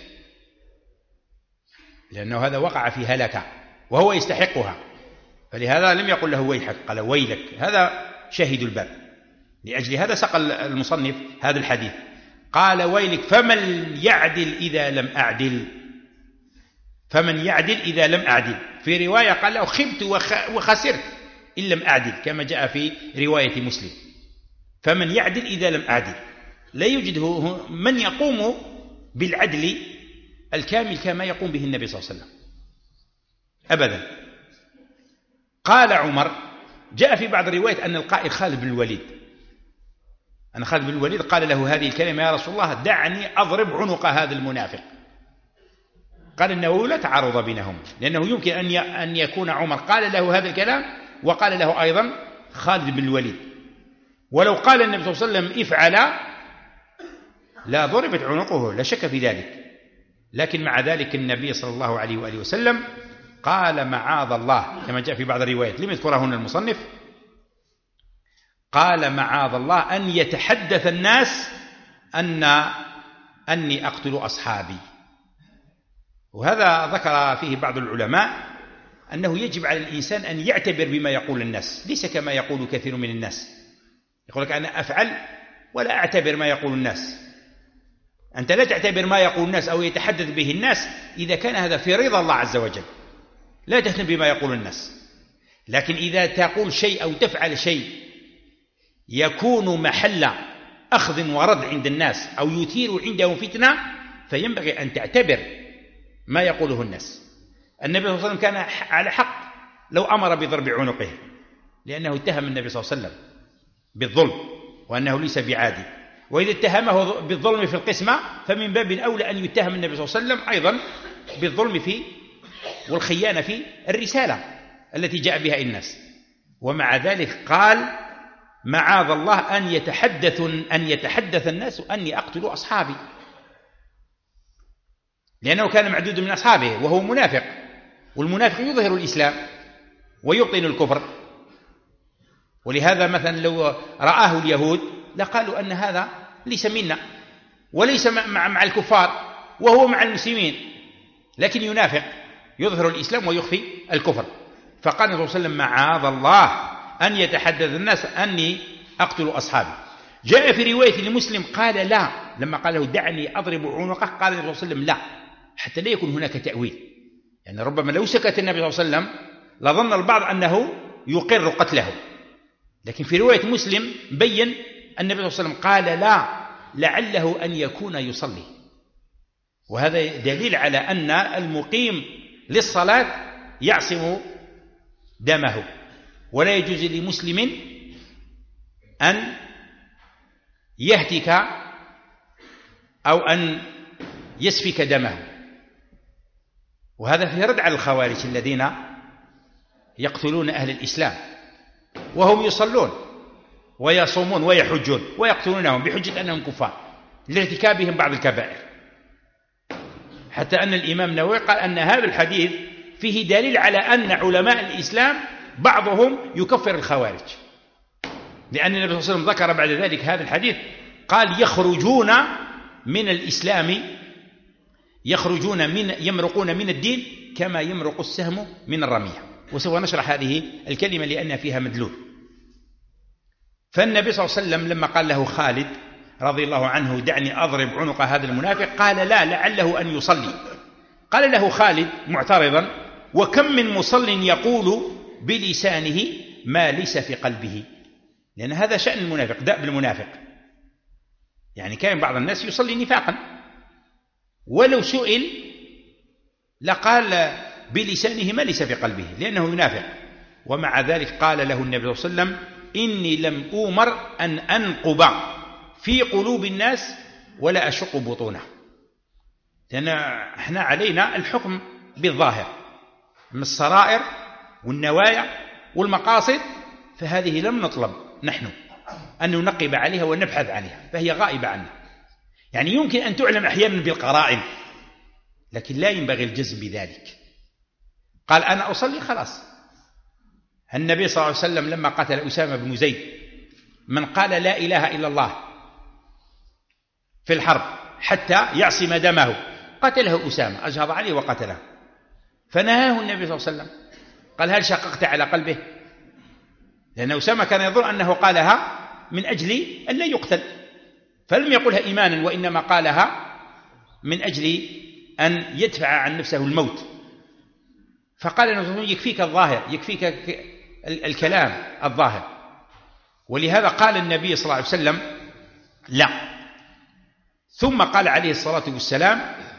لأنه هذا وقع في هلكة وهو يستحقها، فلهذا لم يقل له ويحك، قال ويلك. هذا شاهد الباب، لأجل هذا سقل المصنف هذا الحديث. قال: ويلك، فمن يعدل إذا لم أعدل، فمن يعدل إذا لم أعدل. في رواية قال له: خبت وخسرت إن لم أعدل، كما جاء في رواية مسلم. فمن يعدل إذا لم أعدل، لا يوجد من يقوم بالعدل الكامل كما يقوم به النبي صلى الله عليه وسلم أبدا. قال عمر، جاء في بعض الروايات أن القائل خالد بن الوليد، أن خالد بن الوليد قال له هذه الكلمة: يا رسول الله دعني أضرب عنق هذا المنافق. قال إنه لا تعارض بينهم، لأنه يمكن أن يكون عمر قال له هذا الكلام وقال له أيضا خالد بن الوليد، ولو قال النبي صلى الله عليه وسلم افعل لا ضربت عنقه، لا شك في ذلك. لكن مع ذلك النبي صلى الله عليه وآله وسلم قال: معاذ الله، كما جاء في بعض الروايات لم يذكرها هنا المصنف، قال: معاذ الله أن يتحدث الناس أن أني أقتل أصحابي. وهذا ذكر فيه بعض العلماء أنه يجب على الإنسان أن يعتبر بما يقول الناس، ليس كما يقول كثير من الناس، يقول لك أنا أفعل ولا أعتبر ما يقول الناس. أنت لا تعتبر ما يقول الناس أو يتحدث به الناس إذا كان هذا في رضا الله عز وجل، لا تهتم بما يقول الناس. لكن إذا تقول شيء أو تفعل شيء يكون محل أخذ ورد عند الناس أو يثير عندهم فتنة، فينبغي أن تعتبر ما يقوله الناس. النبي صلى الله عليه وسلم كان على حق لو أمر بضرب عنقه، لأنه اتهم النبي صلى الله عليه وسلم بالظلم وأنه ليس بعادل، وإذا اتهمه بالظلم في القسمة فمن باب أولى أن يتهم النبي صلى الله عليه وسلم أيضا بالظلم في والخيانة في الرسالة التي جاء بها الناس. ومع ذلك قال: معاذ الله أن يتحدث أن يتحدث الناس أني أقتل أصحابي، لأنه كان معدود من أصحابه وهو منافق، والمنافق يظهر الإسلام ويبطن الكفر. ولهذا مثلا لو رآه اليهود لقالوا أن هذا ليس منا وليس مع, مع الكفار وهو مع المسلمين، لكن ينافق يظهر الإسلام ويخفي الكفر. فقال النبي صلى الله عليه وسلم: معاذ الله أن يتحدث الناس أني أقتل أصحابي. جاء في رواية لمسلم قال: لا، لما قال له دعني أضرب عنقه قال النبي صلى الله عليه وسلم: لا، حتى لا يكون هناك تأويل. يعني ربما لو سكت النبي صلى الله عليه وسلم لظن البعض أنه يقر قتله، لكن في رواية مسلم بين النبي صلى الله عليه وسلم قال: لا، لعله أن يكون يصلي. وهذا دليل على أن المقيم للصلاة يعصم دمه، ولا يجوز لمسلم أن يهتك أو أن يسفك دمه. وهذا فيه رد على الخوارج الذين يقتلون أهل الإسلام وهم يصلون ويصومون ويحجون ويقتلونهم بحجة أنهم كفار لارتكابهم بعض الكبائر، حتى أن الإمام النووي قال أن هذا الحديث فيه دليل على أن علماء الإسلام بعضهم يكفر الخوارج، لأن النبي صلى الله عليه وسلم ذكر بعد ذلك هذا الحديث قال يخرجون من الإسلام، يخرجون من يمرقون من الدين كما يمرق السهم من الرمية. وسوف نشرح هذه الكلمة لأن فيها مدلول. فالنبي صلى الله عليه وسلم لما قال له خالد رضي الله عنه دعني أضرب عنق هذا المنافق، قال لا لعله أن يصلي. قال له خالد معترضا وكم من مصل يقول بلسانه ما ليس في قلبه، لأن هذا شأن المنافق، دأب المنافق. يعني كان بعض الناس يصلي نفاقا ولو سئل لقال بلسانه ما ليس في قلبه لأنه ينافق، ومع ذلك قال له النبي صلى الله عليه وسلم إني لم أؤمر أن أنقب في قلوب الناس ولا أشق بطونه، لأن احنا علينا الحكم بالظاهر، من السرائر والنوايا والمقاصد فهذه لم نطلب نحن أن ننقب عليها ونبحث عنها، فهي غائبة عنا. يعني يمكن أن تعلم أحيانا بالقرائن لكن لا ينبغي الجزم بذلك. قال أنا أصلي خلاص. النبي صلى الله عليه وسلم لما قتل أسامة بن زيد من قال لا إله إلا الله في الحرب حتى يعصم دمه قتله أسامة، أجهض عليه وقتله، فنهاه النبي صلى الله عليه وسلم قال هل شققت على قلبه؟ لأن أسامة كان يظن أنه قالها من أجل أن لا يقتل، فلم يقلها إيمانا وإنما قالها من أجل أن يدفع عن نفسه الموت. فقال النبي يكفيك الظاهر، يكفيك الكلام الظاهر. ولهذا قال النبي صلى الله عليه وسلم لا. ثم قال عليه الصلاة والسلام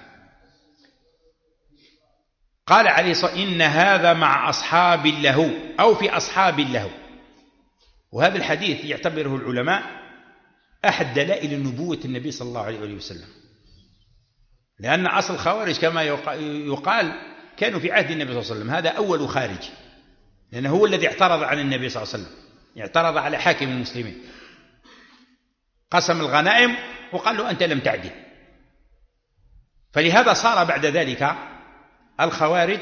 قال عليه الصلاة إن هذا مع أصحاب له أو في أصحاب له. وهذا الحديث يعتبره العلماء أحد دلائل نبوة النبي صلى الله عليه وسلم، لأن أصل الخوارج كما يقال كانوا في عهد النبي صلى الله عليه وسلم، هذا أول خارج، لأنه هو الذي اعترض على النبي صلى الله عليه وسلم، اعترض على حاكم المسلمين، قسم الغنائم وقال له أنت لم تعدل. فلهذا صار بعد ذلك الخوارج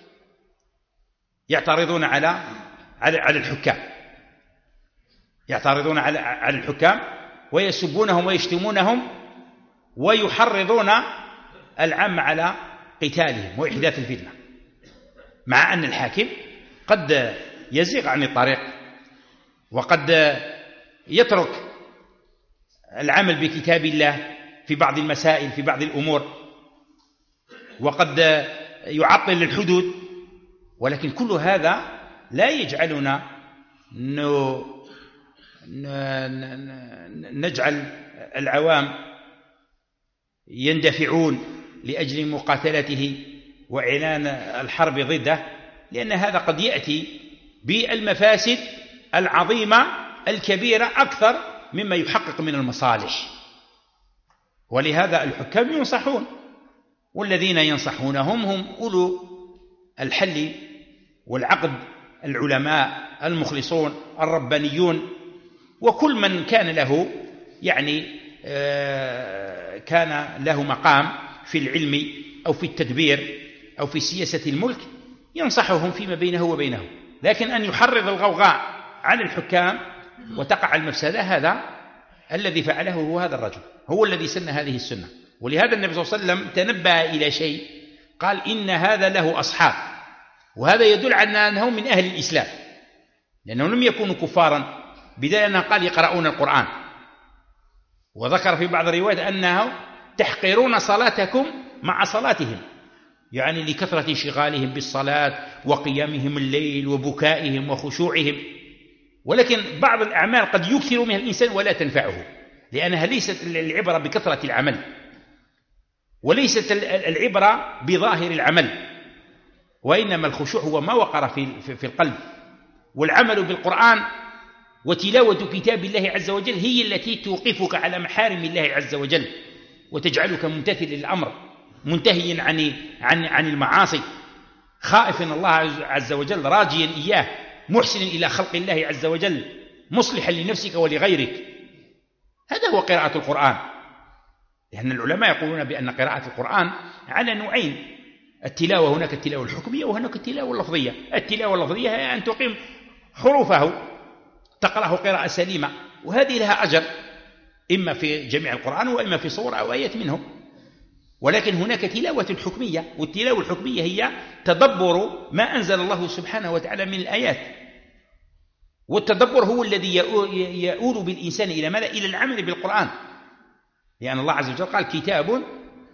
يعترضون على على على الحكام، يعترضون على على الحكام ويسبونهم ويشتمونهم ويحرضون العامة على قتالهم وإحداث الفتنة، مع أن الحاكم قد يزيغ عن الطريق وقد يترك العمل بكتاب الله في بعض المسائل في بعض الأمور، وقد يعطل الحدود، ولكن كل هذا لا يجعلنا نجعل العوام يندفعون لأجل مقاتلته وإعلان الحرب ضده، لأن هذا قد يأتي بالمفاسد العظيمة الكبيرة أكثر مما يحقق من المصالح. ولهذا الحكام ينصحون، والذين ينصحونهم هم أولو الحل والعقد، العلماء المخلصون الربانيون، وكل من كان له يعني كان له مقام في العلم أو في التدبير أو في سياسة الملك ينصحهم فيما بينه وبينهم. لكن أن يحرض الغوغاء على الحكام وتقع المفسدة، هذا الذي فعله هو هذا الرجل، هو الذي سن هذه السنة. ولهذا النبي صلى الله عليه وسلم تنبه إلى شيء، قال إن هذا له أصحاب، وهذا يدل على أنه من أهل الإسلام، لأنهم لم يكونوا كفارا، بداية أنه قال يقرؤون القرآن، وذكر في بعض الروايات أنه تحقرون صلاتكم مع صلاتهم، يعني لكثرة انشغالهم بالصلاة وقيامهم الليل وبكائهم وخشوعهم. ولكن بعض الأعمال قد يكثر منها الإنسان ولا تنفعه، لأنها ليست العبرة بكثرة العمل، وليست العبرة بظاهر العمل، وإنما الخشوع هو ما وقر في في القلب. والعمل بالقرآن وتلاوة كتاب الله عز وجل هي التي توقفك على محارم الله عز وجل وتجعلك ممتثل للأمر، منتهيا عن عن عن المعاصي، خائفا الله عز وجل، راجيا إياه، محسن إلى خلق الله عز وجل، مصلحا لنفسك ولغيرك. هذا هو قراءة القرآن. لأن العلماء يقولون بأن قراءة القرآن على نوعين: التلاوة، هناك التلاوة الحكمية وهناك التلاوة اللفظية. التلاوة اللفظية هي أن تقيم حروفه، تقرأه قراءة سليمة، وهذه لها أجر إما في جميع القرآن وإما في صور أو آيات منه. ولكن هناك تلاوة حكمية، والتلاوة الحكمية هي تدبر ما أنزل الله سبحانه وتعالى من الآيات، والتدبر هو الذي يؤول بالإنسان إلى ماذا؟ إلى العمل بالقرآن، لأن الله عز وجل قال: كتاب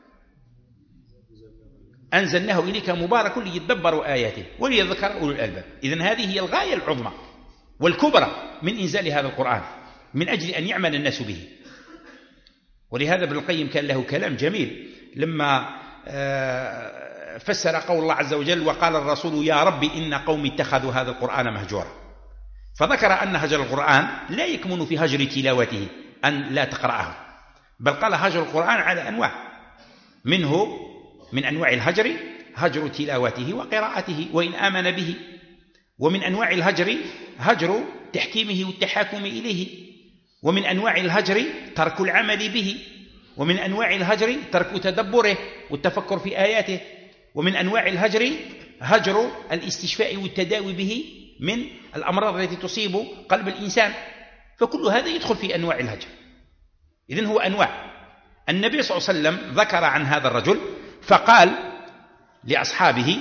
أنزلناه إليك مبارك ليدبروا آياته وليذكر أولو الألباب. إذن هذه هي الغاية العظمى والكبرى من إنزال هذا القرآن، من أجل أن يعمل الناس به. ولهذا ابن القيم كان له كلام جميل لما فسر قول الله عز وجل: وقال الرسول يا رب إن قوم اتخذوا هذا القرآن مهجورا. فذكر أن هجر القرآن لا يكمن في هجر تلاوته، أن لا تقرأه، بل قال هجر القرآن على أنواع، منه من أنواع الهجر هجر تلاوته وقراءته وإن آمن به، ومن أنواع الهجر هجر تحكيمه والتحاكم إليه، ومن أنواع الهجر ترك العمل به، ومن أنواع الهجر ترك تدبره والتفكر في آياته، ومن أنواع الهجر هجر الاستشفاء والتداوي به من الأمراض التي تصيب قلب الإنسان. فكل هذا يدخل في أنواع الهجر. إذن هو أنواع. النبي صلى الله عليه وسلم ذكر عن هذا الرجل فقال لأصحابه: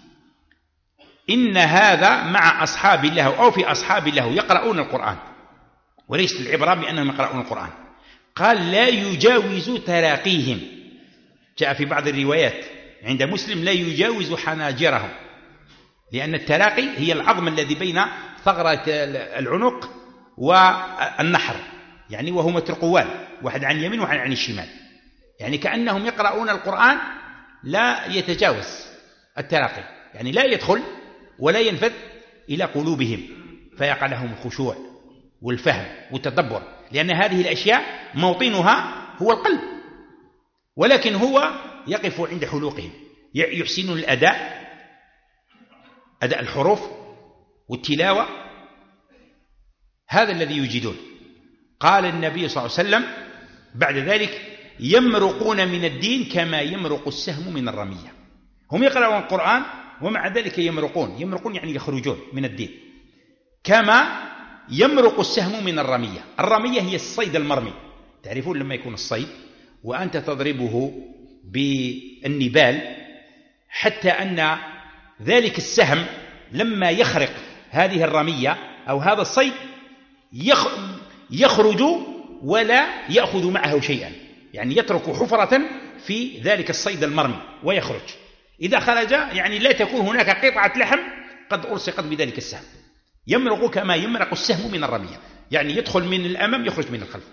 إن هذا مع أصحاب الله أو في أصحاب الله يقرؤون القرآن، وليست العبرة بأنهم يقرؤون القرآن. قال: لا يجاوز تراقيهم. جاء في بعض الروايات عند مسلم: لا يجاوز حناجرهم، لأن التراقي هي العظم الذي بين ثغرة العنق والنحر، يعني وهو مترقوان، واحد عن اليمين وواحد عن الشمال، يعني كأنهم يقرؤون القرآن لا يتجاوز التراقي، يعني لا يدخل ولا ينفذ إلى قلوبهم، فيقع لهم الخشوع والفهم والتدبر، لأن هذه الأشياء موطنها هو القلب، ولكن هو يقف عند حلوقهم، يحسنون الأداء، أداء الحروف والتلاوة، هذا الذي يجدون. قال النبي صلى الله عليه وسلم بعد ذلك: يمرقون من الدين كما يمرق السهم من الرمية. هم يقرؤون القرآن ومع ذلك يمرقون، يمرقون يعني يخرجون من الدين، كما يمرق السهم من الرمية. الرمية هي الصيد المرمي، تعرفون لما يكون الصيد وأنت تضربه بالنبال حتى أن ذلك السهم لما يخرق هذه الرمية أو هذا الصيد يخرج ولا يأخذ معه شيئا، يعني يترك حفرة في ذلك الصيد المرمي ويخرج. إذا خرج يعني لا تكون هناك قطعة لحم قد ألصقت بذلك السهم. يمرق كما يمرق السهم من الرمية، يعني يدخل من الأمام يخرج من الخلف.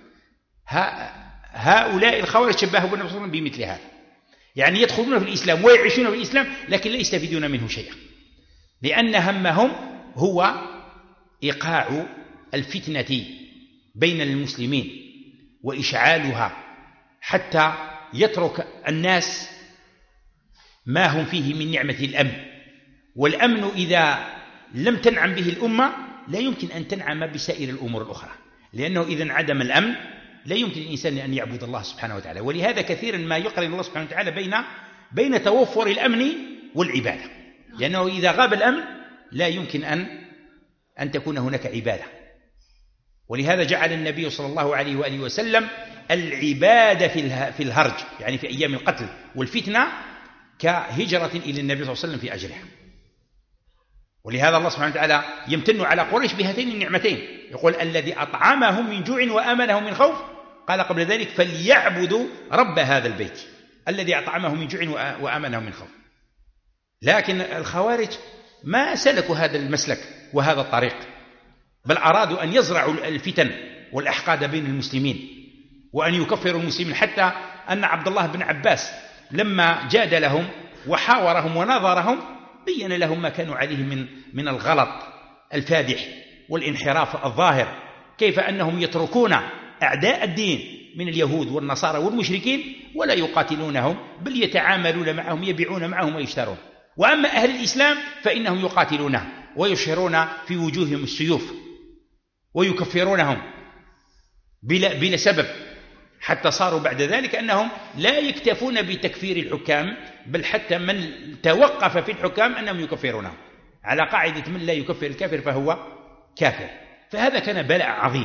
هؤلاء الخوارج شبهوا بالنبي صلى الله عليه وسلم بمثل هذا، يعني يدخلون في الإسلام ويعيشون في الإسلام لكن لا يستفيدون منه شيئا، لأن همهم هو إيقاع الفتنة بين المسلمين وإشعالها حتى يترك الناس ما هم فيه من نعمة الأمن. والأمن إذا لم تنعم به الأمة لا يمكن أن تنعم بسائر الأمور الأخرى، لأنه إذا انعدم الأمن لا يمكن الإنسان أن يعبد الله سبحانه وتعالى. ولهذا كثيرا ما يقرن الله سبحانه وتعالى بين بين توفر الأمن والعبادة، لأنه إذا غاب الأمن لا يمكن أن أن تكون هناك عبادة. ولهذا جعل النبي صلى الله عليه وآله وسلم العبادة في الهرج، يعني في أيام القتل والفتنة، كهجرة إلى النبي صلى الله عليه وسلم في أجرها. ولهذا الله سبحانه وتعالى يمتن على قريش بهاتين النعمتين، يقول: الذي أطعمهم من جوع وآمنهم من خوف. قال قبل ذلك: فليعبدوا رب هذا البيت الذي أطعمهم من جوع وآمنهم من خوف. لكن الخوارج ما سلكوا هذا المسلك وهذا الطريق، بل أرادوا أن يزرعوا الفتن والأحقاد بين المسلمين وأن يكفروا المسلمين، حتى أن عبد الله بن عباس لما جادلهم وحاورهم وناظرهم بين لهم ما كانوا عليه من من الغلط الفادح والانحراف الظاهر، كيف أنهم يتركون أعداء الدين من اليهود والنصارى والمشركين ولا يقاتلونهم، بل يتعاملون معهم، يبيعون معهم ويشترون. وأما أهل الإسلام فإنهم يقاتلونهم ويشهرون في وجوههم السيوف ويكفرونهم بلا, بلا سبب، حتى صاروا بعد ذلك أنهم لا يكتفون بتكفير الحكام، بل حتى من توقف في الحكام أنهم يكفرونهم على قاعدة من لا يكفر الكافر فهو كافر. فهذا كان بلاء عظيم.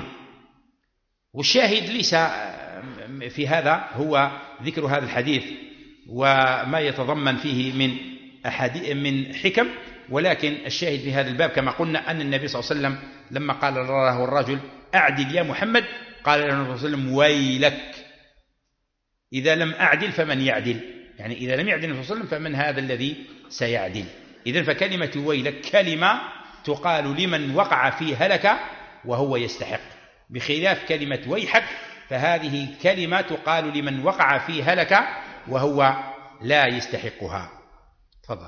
والشاهد ليس في هذا هو ذكر هذا الحديث وما يتضمن فيه من أحاديث من حكم، ولكن الشاهد في هذا الباب كما قلنا أن النبي صلى الله عليه وسلم لما قال له الرجل أعدل يا محمد، قال له النبي صلى الله عليه وسلم ويلك، إذا لم أعدل فمن يعدل؟ يعني إذا لم يعدل النبي صلى الله عليه وسلم فمن هذا الذي سيعدل؟ إذن فكلمة ويلك كلمة تقال لمن وقع في هلك وهو يستحق، بخلاف كلمة ويحك فهذه كلمة تقال لمن وقع في هلك وهو لا يستحقها. تفضل.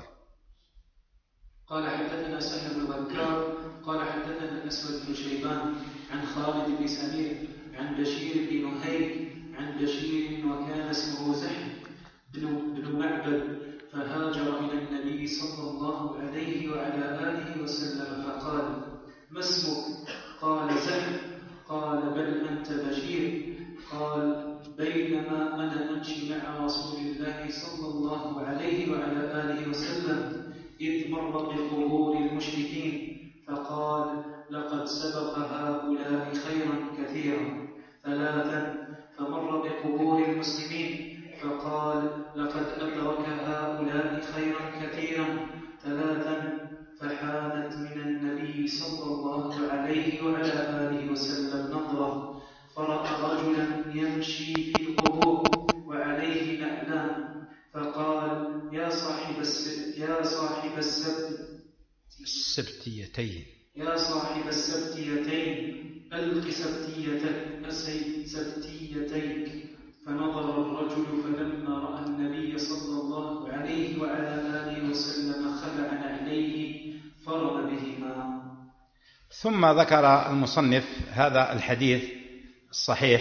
قال حدثنا سهل بن بكار قال حدثنا الأسود بن شيبان عن خالد بن سمير عن بشير بن نهيك عن بشير وكان اسمه زحم بن معبد، فهاجر إلى النبي صلى الله عليه وعلى آله وسلم فقال ما اسمك؟ قال زحم. قال بل أنت بشير. قال بينما أنا أمشي مع رسول الله صلى الله عليه وعلى آله وسلم إذ مر بقبور المشركين فقال لقد سبق هؤلاء خيرا كثيرا. ثلاثا فمر بقبور المسلمين فقال لقد أدرك هؤلاء خيرا كثيرا. ثلاثا فحانت من النبي صلى الله عليه وعلى آله وسلم نظرة فرأى رجلا يمشي في القبور وعليه نعلان فقال يا صاحب السبت يا صاحب السبت السبتيتين يا صاحب السبتيتين ألق سبتيتك سبتيتيك. فنظر الرجل فلما رأى النبي صلى الله عليه وعلى آله وسلم خلع نعليه فرم بهما. ثم ذكر المصنف هذا الحديث الصحيح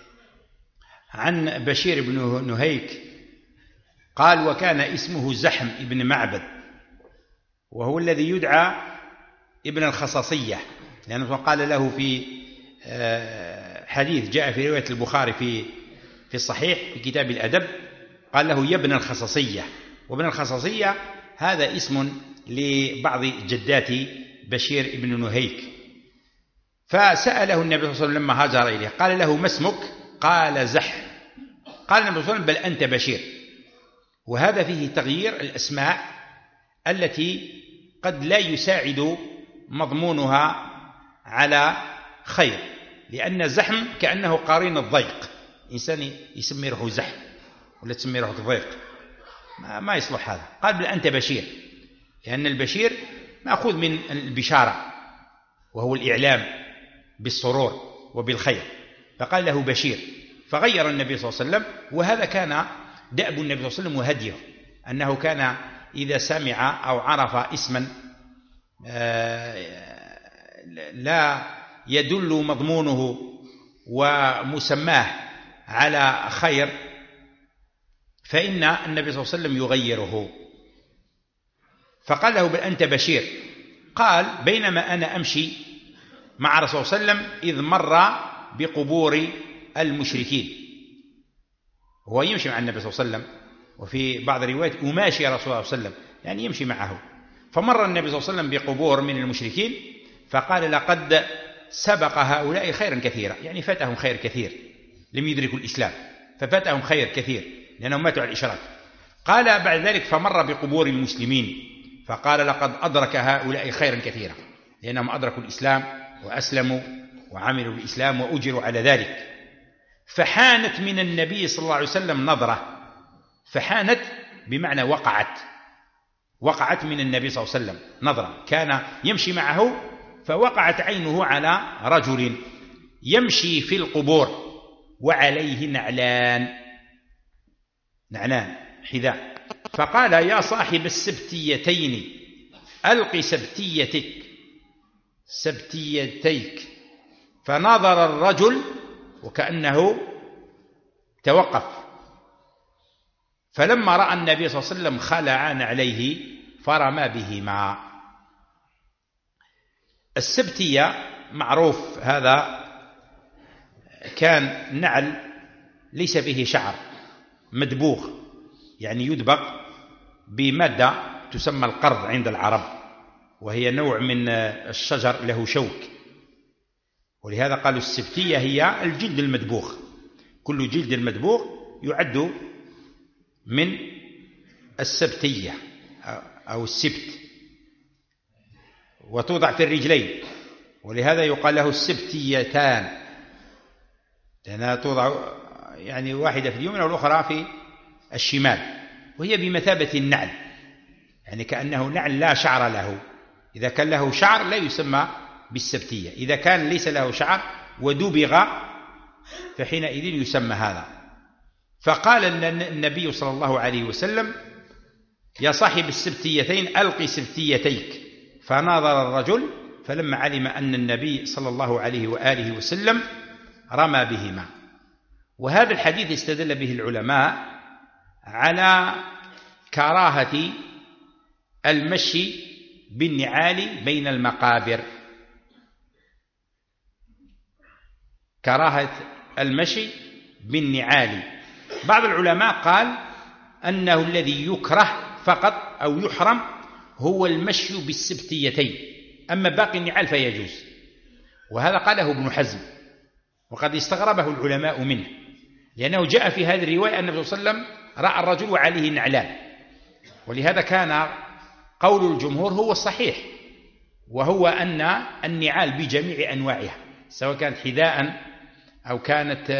عن بشير بن نهيك قال وكان اسمه زحم ابن معبد، وهو الذي يدعى ابن الخصاصية، لأنه قال له في حديث جاء في رواية البخاري في في الصحيح في كتاب الأدب قال له يا ابن الخصاصية، وابن الخصاصية هذا اسم لبعض جدات بشير ابن نهيك. فسأله النبي صلى الله عليه وسلم لما هاجر إليه قال له ما اسمك؟ قال زحم. قال النبي صلى الله عليه وسلم بل أنت بشير. وهذا فيه تغيير الأسماء التي قد لا يساعد مضمونها على خير، لأن زحم كأنه قارين الضيق، إنسان يسمي روحه زحم ولا تسمي روحه ضيق، ما, ما يصلح هذا. قال بل أنت بشير، لأن البشير مأخوذ من البشارة وهو الإعلام بالسرور وبالخير، فقال له بشير. فغير النبي صلى الله عليه وسلم، وهذا كان دأب النبي صلى الله عليه وسلم وهديه، أنه كان إذا سمع أو عرف اسما لا يدل مضمونه ومسماه على خير فإن النبي صلى الله عليه وسلم يغيره. فقال له بل أنت بشير. قال بينما أنا أمشي مع رسول الله صلى الله عليه وسلم إذ مر بقبور المشركين، هو يمشي مع النبي صلى الله عليه وسلم، وفي بعض الروايات أماشي رسول الله صلى الله عليه وسلم، يعني يمشي معه. فمر النبي صلى الله عليه وسلم بقبور من المشركين فقال لقد سبق هؤلاء خيرا كثيرا، يعني فاتهم خير كثير، لم يدركوا الإسلام ففاتهم خير كثير لأنهم ماتوا على الإشراك. قال بعد ذلك فمر بقبور المسلمين فقال لقد أدرك هؤلاء خيرا كثيرا، لأنهم أدركوا الإسلام وأسلموا وعملوا بالإسلام وأجروا على ذلك. فحانت من النبي صلى الله عليه وسلم نظرة، فحانت بمعنى وقعت، وقعت من النبي صلى الله عليه وسلم نظرة، كان يمشي معه فوقعت عينه على رجل يمشي في القبور وعليه نعلان، نعلان حذاء، فقال يا صاحب السبتيتين ألق سبتيتك سبتيتيك. فنظر الرجل وكأنه توقف، فلما رأى النبي صلى الله عليه وسلم خلع نعليه فرمى بهما. السبتية معروف هذا كان نعل ليس فيه شعر مدبوغ، يعني يدبغ بمادة تسمى القرض عند العرب، وهي نوع من الشجر له شوك، ولهذا قالوا السبتية هي الجلد المدبوغ. كل جلد المدبوغ يعد من السبتية أو السبت، وتوضع في الرجلين، ولهذا يقال له السبتيتان، لأنها توضع يعني واحدة في اليمين والأخرى في الشمال، وهي بمثابة النعل، يعني كأنه نعل لا شعر له. إذا كان له شعر لا يسمى بالسبتية، إذا كان ليس له شعر ودبغ فحينئذ يسمى هذا. فقال النبي صلى الله عليه وسلم: يا صاحب السبتيتين ألقي سبتيتيك. فناظر الرجل، فلما علم أن النبي صلى الله عليه وآله وسلم رمى بهما. وهذا الحديث استدل به العلماء على كراهة المشي بالنعال بين المقابر، كراهة المشي بالنعال. بعض العلماء قال أنه الذي يكره فقط أو يحرم هو المشي بالسبتيتين، أما باقي النعال فيجوز. وهذا قاله ابن حزم، وقد استغربه العلماء منه، لأنه جاء في هذه الرواية أن النبي صلى الله عليه وسلم رأى الرجل وعليه نعلان، ولهذا كان قول الجمهور هو الصحيح، وهو أن النعال بجميع أنواعها سواء كانت حذاء أو كانت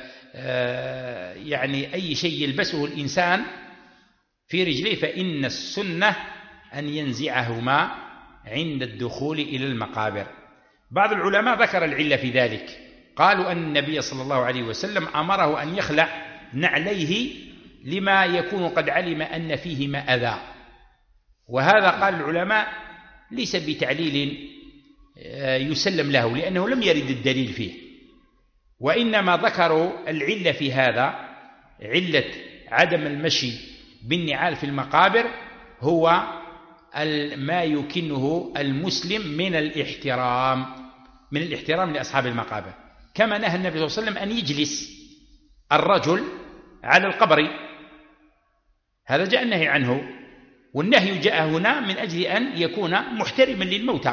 يعني أي شيء يلبسه الإنسان في رجليه، فإن السنة أن ينزعهما عند الدخول إلى المقابر. بعض العلماء ذكر العلة في ذلك، قالوا أن النبي صلى الله عليه وسلم أمره أن يخلع نعليه لما يكون قد علم أن فيهما أذى، وهذا قال العلماء ليس بتعليل يسلم له، لأنه لم يرد الدليل فيه، وإنما ذكروا العلة في هذا، علة عدم المشي بالنعال في المقابر هو ما يكنه المسلم من الاحترام، من الاحترام لأصحاب المقابر، كما نهى النبي صلى الله عليه وسلم أن يجلس الرجل على القبر، هذا جاء النهي عنه، والنهي جاء هنا من أجل أن يكون محترما للموتى.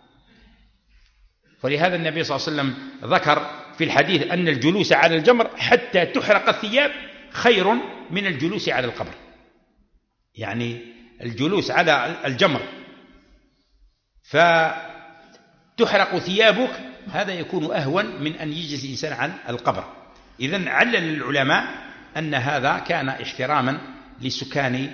فلهذا النبي صلى الله عليه وسلم ذكر في الحديث أن الجلوس على الجمر حتى تحرق الثياب خير من الجلوس على القبر، يعني الجلوس على الجمر فتحرق ثيابك هذا يكون أهون من أن يجلس الإنسان على القبر. إذن علل العلماء أن هذا كان احتراما لسكان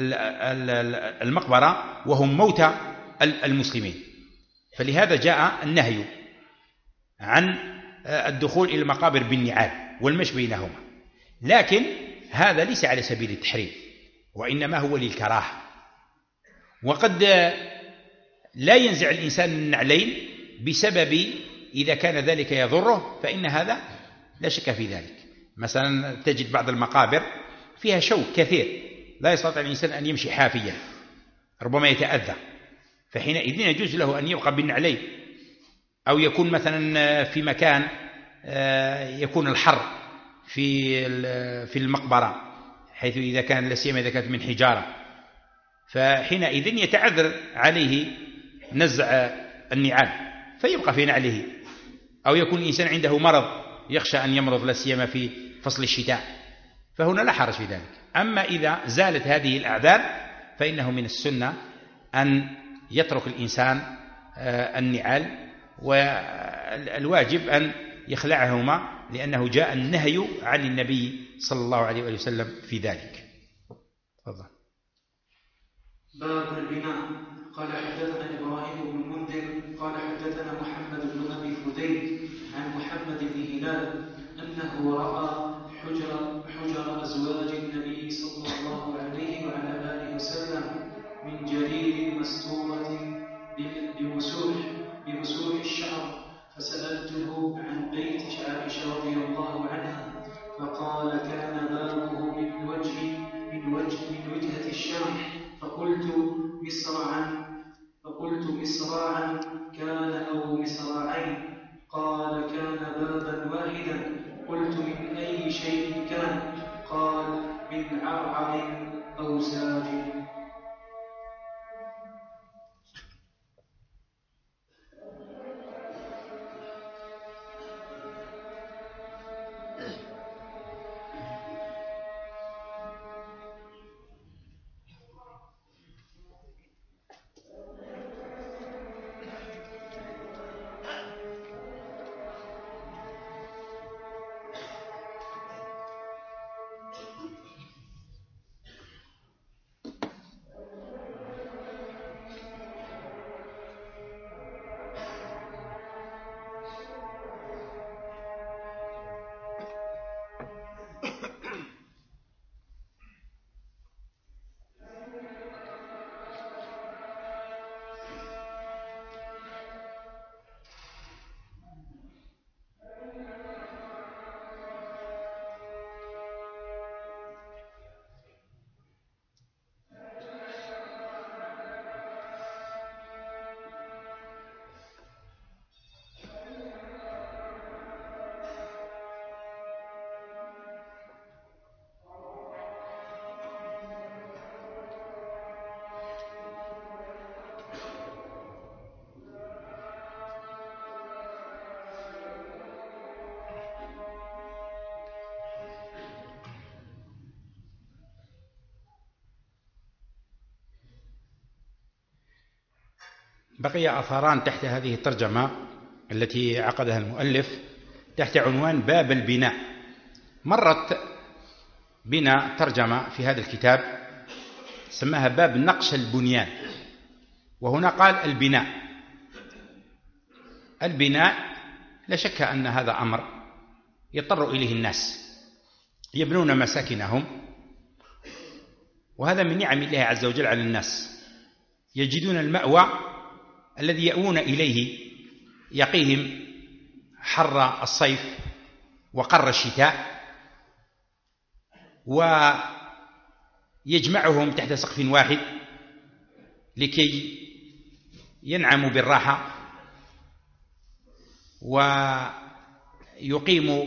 المقبرة وهم موتى المسلمين، فلهذا جاء النهي عن الدخول إلى المقابر بالنعال والمشي بينهما، لكن هذا ليس على سبيل التحريم، وإنما هو للكراهة. وقد لا ينزع الإنسان النعلين بسبب إذا كان ذلك يضره، فإن هذا لا شك في ذلك. مثلا تجد بعض المقابر فيها شوك كثير لا يستطيع الإنسان أن يمشي حافيا، ربما يتأذى، فحينئذ يجوز له أن يبقى بالنعلين، أو يكون مثلا في مكان يكون الحر في في المقبرة، حيث إذا كان لا سيما إذا كانت من حجارة، فحينئذ يتعذر عليه نزع النعال فيبقى في نعله، أو يكون الإنسان عنده مرض يخشى أن يمرض لا سيما في فصل الشتاء، فهنا لا حرج في ذلك. أما إذا زالت هذه الأعذار فإنه من السنة أن يترك الإنسان النعال، والواجب أن يخلعهما، لأنه جاء النهي عن النبي صلى الله عليه وسلم في ذلك. تفضل. باب البناء. قال حدثنا إبراهيم بن المنذر قال حدثنا محمد بن أبي فديك عن محمد بن هلال أنه رأى حجر حجر أزواج النبي صلى الله عليه وعلى آله وسلم من جرير مستورة بمسوح بمسوح الشعر، فسألته عن بيت عائشة رضي الله عنها، فقال كان بابه من وجه من وجه من وجهة الشام، فقلت مصرعا فقلت مصراعا كان أو مصراعين؟ قال كان بابا واحدا. قلت من أي شيء كان؟ قال من عرعر أو ساج. بقي أثران تحت هذه الترجمة التي عقدها المؤلف تحت عنوان باب البناء. مرت بنا ترجمة في هذا الكتاب سماها باب نقش البنيان، وهنا قال البناء. البناء لا شك أن هذا أمر يضطر إليه الناس، يبنون مساكنهم، وهذا من نعم الله عز وجل على الناس. يجدون المأوى الذي يأوون إليه يقيهم حر الصيف وقر الشتاء، ويجمعهم تحت سقف واحد لكي ينعموا بالراحة ويقيموا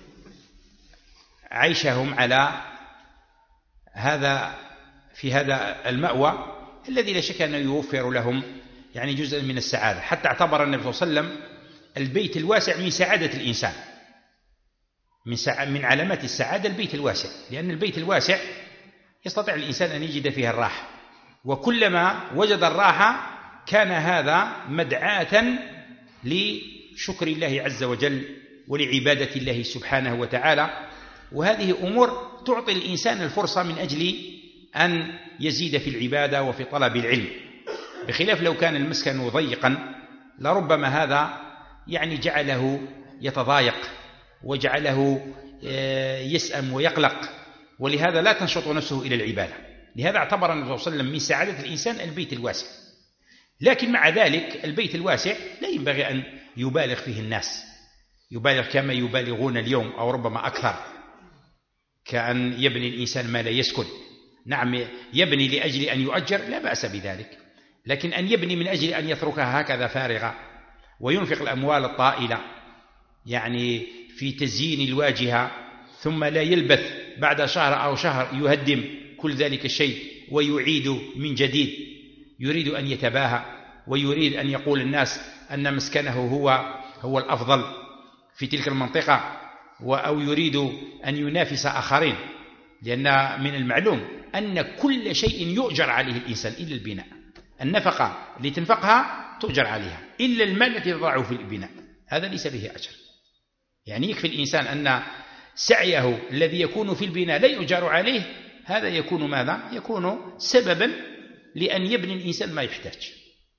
عيشهم على هذا في هذا المأوى الذي لا شك أنه يوفر لهم يعني جزء من السعادة. حتى اعتبر النبي صلى الله عليه وسلم البيت الواسع من سعادة الإنسان، من, سع... من علامات السعادة البيت الواسع، لأن البيت الواسع يستطيع الإنسان أن يجد فيه الراحة، وكلما وجد الراحة كان هذا مدعاة لشكر الله عز وجل ولعبادة الله سبحانه وتعالى. وهذه أمور تعطي الإنسان الفرصة من أجل أن يزيد في العبادة وفي طلب العلم، بخلاف لو كان المسكن ضيقا لربما هذا يعني جعله يتضايق وجعله يسأم ويقلق، ولهذا لا تنشط نفسه إلى العبادة. لهذا اعتبر النبي صلى الله عليه وسلم من سعادة الإنسان البيت الواسع. لكن مع ذلك البيت الواسع لا ينبغي أن يبالغ فيه الناس، يبالغ كما يبالغون اليوم أو ربما أكثر، كأن يبني الإنسان ما لا يسكن. نعم يبني لأجل أن يؤجر لا بأس بذلك، لكن أن يبني من أجل أن يتركها هكذا فارغة وينفق الأموال الطائلة يعني في تزيين الواجهة، ثم لا يلبث بعد شهر أو شهر يهدم كل ذلك الشيء ويعيد من جديد، يريد أن يتباهى ويريد أن يقول الناس أن مسكنه هو هو الأفضل في تلك المنطقة، أو يريد أن ينافس آخرين، لأن من المعلوم أن كل شيء يؤجر عليه الإنسان إلا البناء. النفقة اللي تنفقها تؤجر عليها إلا المال الذي تضعه في البناء، هذا ليس به أجر. يعني يكفي الإنسان أن سعيه الذي يكون في البناء لا يؤجر عليه، هذا يكون ماذا؟ يكون سببا لأن يبني الإنسان ما يحتاج،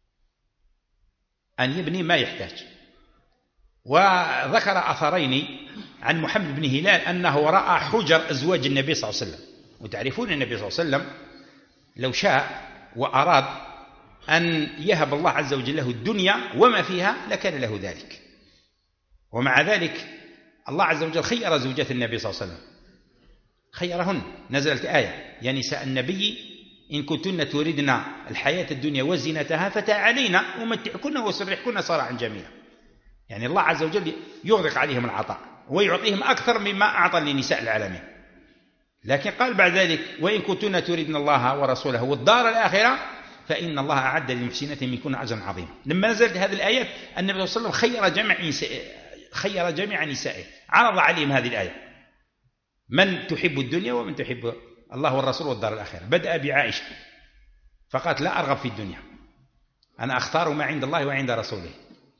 أن يبني ما يحتاج. وذكر أثرين عن محمد بن هلال أنه رأى حجر أزواج النبي صلى الله عليه وسلم. وتعرفون النبي صلى الله عليه وسلم لو شاء وأراد أن يهب الله عز وجل له الدنيا وما فيها لكان له ذلك، ومع ذلك الله عز وجل خير زوجات النبي صلى الله عليه وسلم، خيرهن. نزلت آية: يا نساء النبي إن كنتن تردن الحياة الدنيا وزينتها فتعالينا ومتعكن وسرحكن سراحا جميلا. يعني الله عز وجل يغرق عليهم العطاء ويعطيهم أكثر مما أعطى لنساء العالمين. لكن قال بعد ذلك وإن كنتن تردن الله ورسوله والدار الآخرة فإن الله أعد للمحسنات منكن أجرا عظيما. لما نزلت هذه الآيات النبي صلى الله عليه وسلم خير جميع نسائه خير جميع نسائه عرض عليهم هذه الآية من تحب الدنيا ومن تحب الله والرسول والدار الآخرة. بدأ بعائشة فقالت لا أرغب في الدنيا أنا أختار ما عند الله وعند رسوله.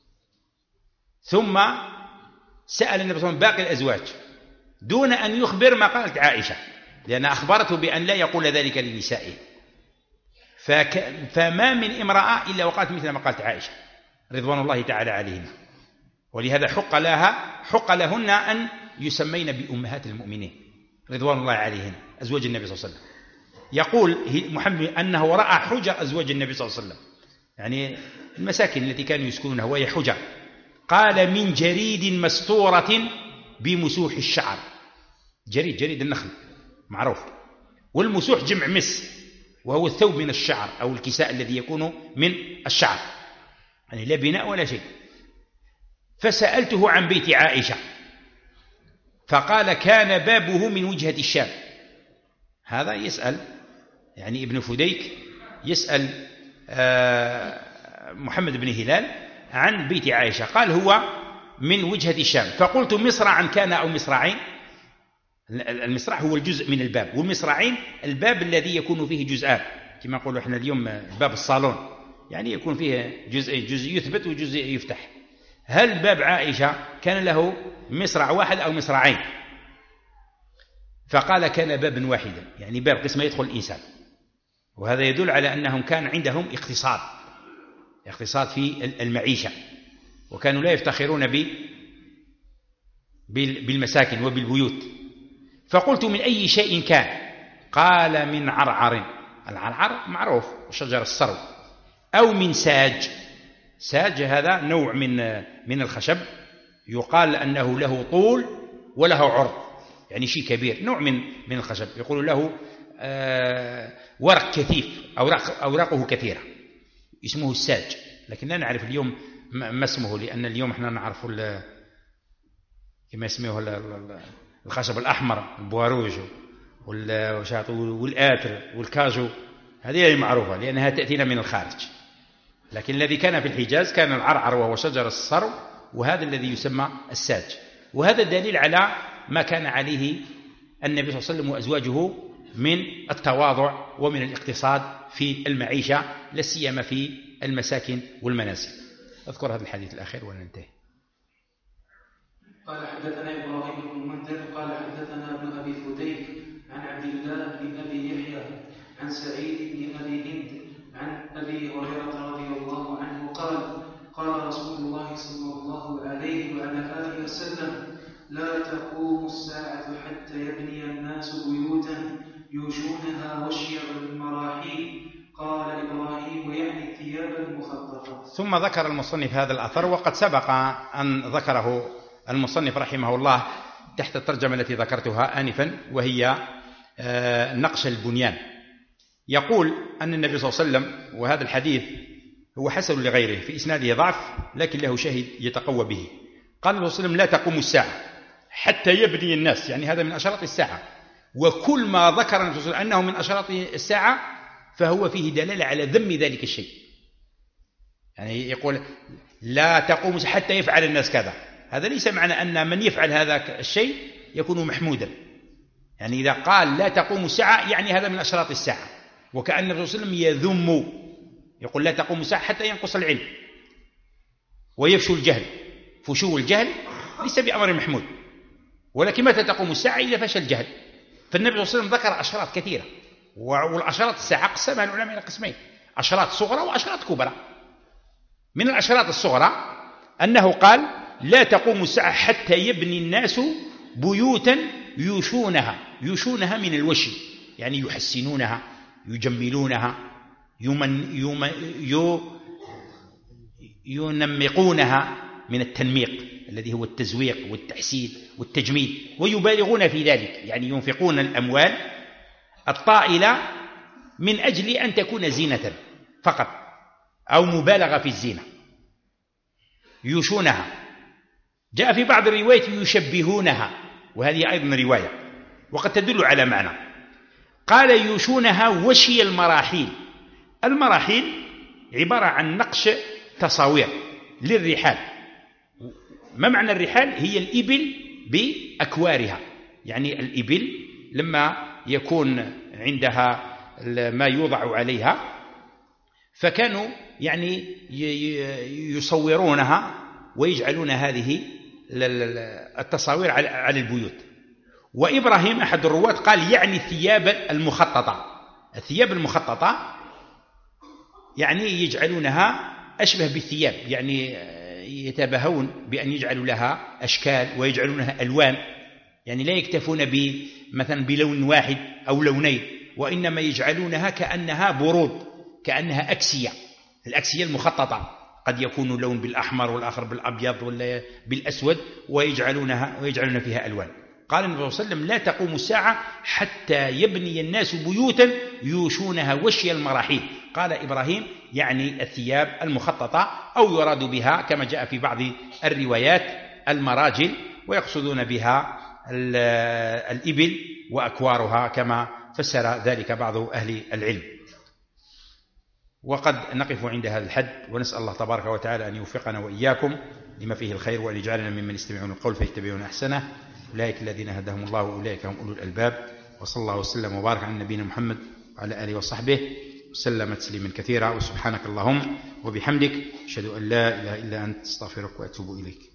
ثم سأل النبي صلى الله عليه وسلم باقي الأزواج دون أن يخبر ما قالت عائشة لأن أخبرته بأن لا يقول ذلك لنسائه. فك... فما من امرأة إلا وقالت مثل ما قالت عائشة رضوان الله تعالى عليهن. ولهذا حق لها حق لهن أن يسمين بأمهات المؤمنين رضوان الله عليهن أزواج النبي صلى الله عليه وسلم. يقول محمد أنه رأى حجر أزواج النبي صلى الله عليه وسلم يعني المساكن التي كانوا يسكنونها وهي حجر. قال من جريد مستورة بمسوح الشعر. جريد جريد النخل معروف والمسوح جمع مس وهو الثوب من الشعر أو الكساء الذي يكون من الشعر يعني لا بناء ولا شيء. فسألته عن بيت عائشة فقال كان بابه من وجهة الشام. هذا يسأل يعني ابن فديك يسأل محمد بن هلال عن بيت عائشة قال هو من وجهة الشام. فقلت مصرعا كان أو مصرعين. المصرع هو الجزء من الباب والمصرعين الباب الذي يكون فيه جزءان كما نقول احنا اليوم باب الصالون يعني يكون فيه جزء جزء يثبت وجزء يفتح. هل باب عائشة كان له مصرع واحد أو مصرعين؟ فقال كان بابا واحدا يعني باب قسم يدخل الإنسان. وهذا يدل على أنهم كان عندهم اقتصاد اقتصاد في المعيشة وكانوا لا يفتخرون بالمساكن وبالبيوت. فقلت من أي شيء كان؟ قال من عرعر. العرعر معروف شجر السرو أو من ساج. ساج هذا نوع من من الخشب يقال أنه له طول وله عرض يعني شيء كبير نوع من من الخشب يقول له آه ورق كثيف أوراق أوراقه كثيرة اسمه الساج. لكن لا نعرف اليوم ما اسمه لأن اليوم احنا نعرف كما اسمه الخشب الأحمر البواروج والآتر والكاجو هذه معروفة لأنها تأتينا من الخارج. لكن الذي كان في الحجاز كان العرعر وهو شجر السرو وهذا الذي يسمى الساج. وهذا دليل على ما كان عليه النبي صلى الله عليه وسلم وأزواجه من التواضع ومن الاقتصاد في المعيشة لا سيما في المساكن والمنازل. أذكر هذا الحديث الأخير وننتهي. قال حدثنا إبراهيم بن منذر قال حدثنا ابن أبي فديك عن عبد الله بن أبي يحيى عن سعيد بن أبي هند عن أبي هريرة رضي الله عنه قال قال رسول الله صلى الله عليه وعلى آله وسلم لا تقوم الساعة حتى يبني الناس بيوتا يوشونها وشيا المراحيل. قال إبراهيم ويعني الثياب المخططة. ثم ذكر المصنف هذا الأثر وقد سبق أن ذكره المصنف رحمه الله تحت الترجمة التي ذكرتها آنفا وهي نقش البنيان. يقول أن النبي صلى الله عليه وسلم وهذا الحديث هو حسن لغيره في إسناده ضعف لكن له شاهد يتقوى به. قال النبي صلى الله عليه وسلم لا تقوم الساعة حتى يبني الناس يعني هذا من أشراط الساعة. وكل ما ذكر النبي صلى الله عليه وسلم أنه من أشراط الساعة فهو فيه دلالة على ذم ذلك الشيء. يعني يقول لا تقوم حتى يفعل الناس كذا. هذا ليس معنى أن من يفعل هذا الشيء يكون محمودا. يعني إذا قال لا تقوم الساعة يعني هذا من أشراط الساعة. وكأن النبي صلى الله عليه وسلم يذم يقول لا تقوم الساعة حتى ينقص العلم ويفشو الجهل. فشو الجهل ليس بأمر محمود ولكن متى تقوم الساعة إذا فشل الجهل. فالنبي صلى الله عليه وسلم ذكر أشراط كثيرة والأشراط الساعة قسمها العلماء إلى قسمين أشراط صغرى وأشراط كبرى. من الأشراط الصغرى أنه قال لا تقوم الساعة حتى يبني الناس بيوتا يوشونها. يوشونها من الوشي يعني يحسنونها يجملونها يمن يمن ينمقونها من التنميق الذي هو التزويق والتحسين والتجميل ويبالغون في ذلك يعني ينفقون الأموال الطائلة من أجل أن تكون زينة فقط أو مبالغة في الزينة. يوشونها، جاء في بعض الروايات يشبهونها، وهذه أيضا رواية وقد تدل على معنى. قال يوشونها وشي المراحيل. المراحيل عبارة عن نقش تصاوير للرحال. ما معنى الرحال؟ هي الإبل بأكوارها، يعني الإبل لما يكون عندها ما يوضع عليها فكانوا يعني يصورونها ويجعلون هذه التصاوير على البيوت. وإبراهيم أحد الرواة قال يعني الثياب المخططة. الثياب المخططة يعني يجعلونها أشبه بالثياب، يعني يتباهون بأن يجعلوا لها أشكال ويجعلونها ألوان، يعني لا يكتفون مثلا بلون واحد أو لونين، وإنما يجعلونها كأنها برود، كأنها أكسية. الأكسية المخططة قد يكون لون بالأحمر والآخر بالأبيض ولا بالأسود، ويجعلونها ويجعلون فيها ألوان. قال النبي صلى الله عليه وسلم لا تقوم الساعة حتى يبني الناس بيوتا يوشونها وشي المراحيل. قال إبراهيم يعني الثياب المخططة، أو يراد بها كما جاء في بعض الروايات المراجل، ويقصدون بها الإبل وأكوارها كما فسر ذلك بعض أهل العلم. وقد نقف عند هذا الحد، ونسأل الله تبارك وتعالى أن يوفقنا وإياكم لما فيه الخير، وأن يجعلنا ممن يستمعون القول فيتبعون أحسنه. أولئك الذين هداهم الله وأولئك هم أولو الألباب. وصلى الله وسلم وبارك على نبينا محمد وعلى آله وصحبه وسلم تسليما كثيرا. وسبحانك اللهم وبحمدك أشهد أن لا إله إلا أنت أستغفرك وأتوب إليك.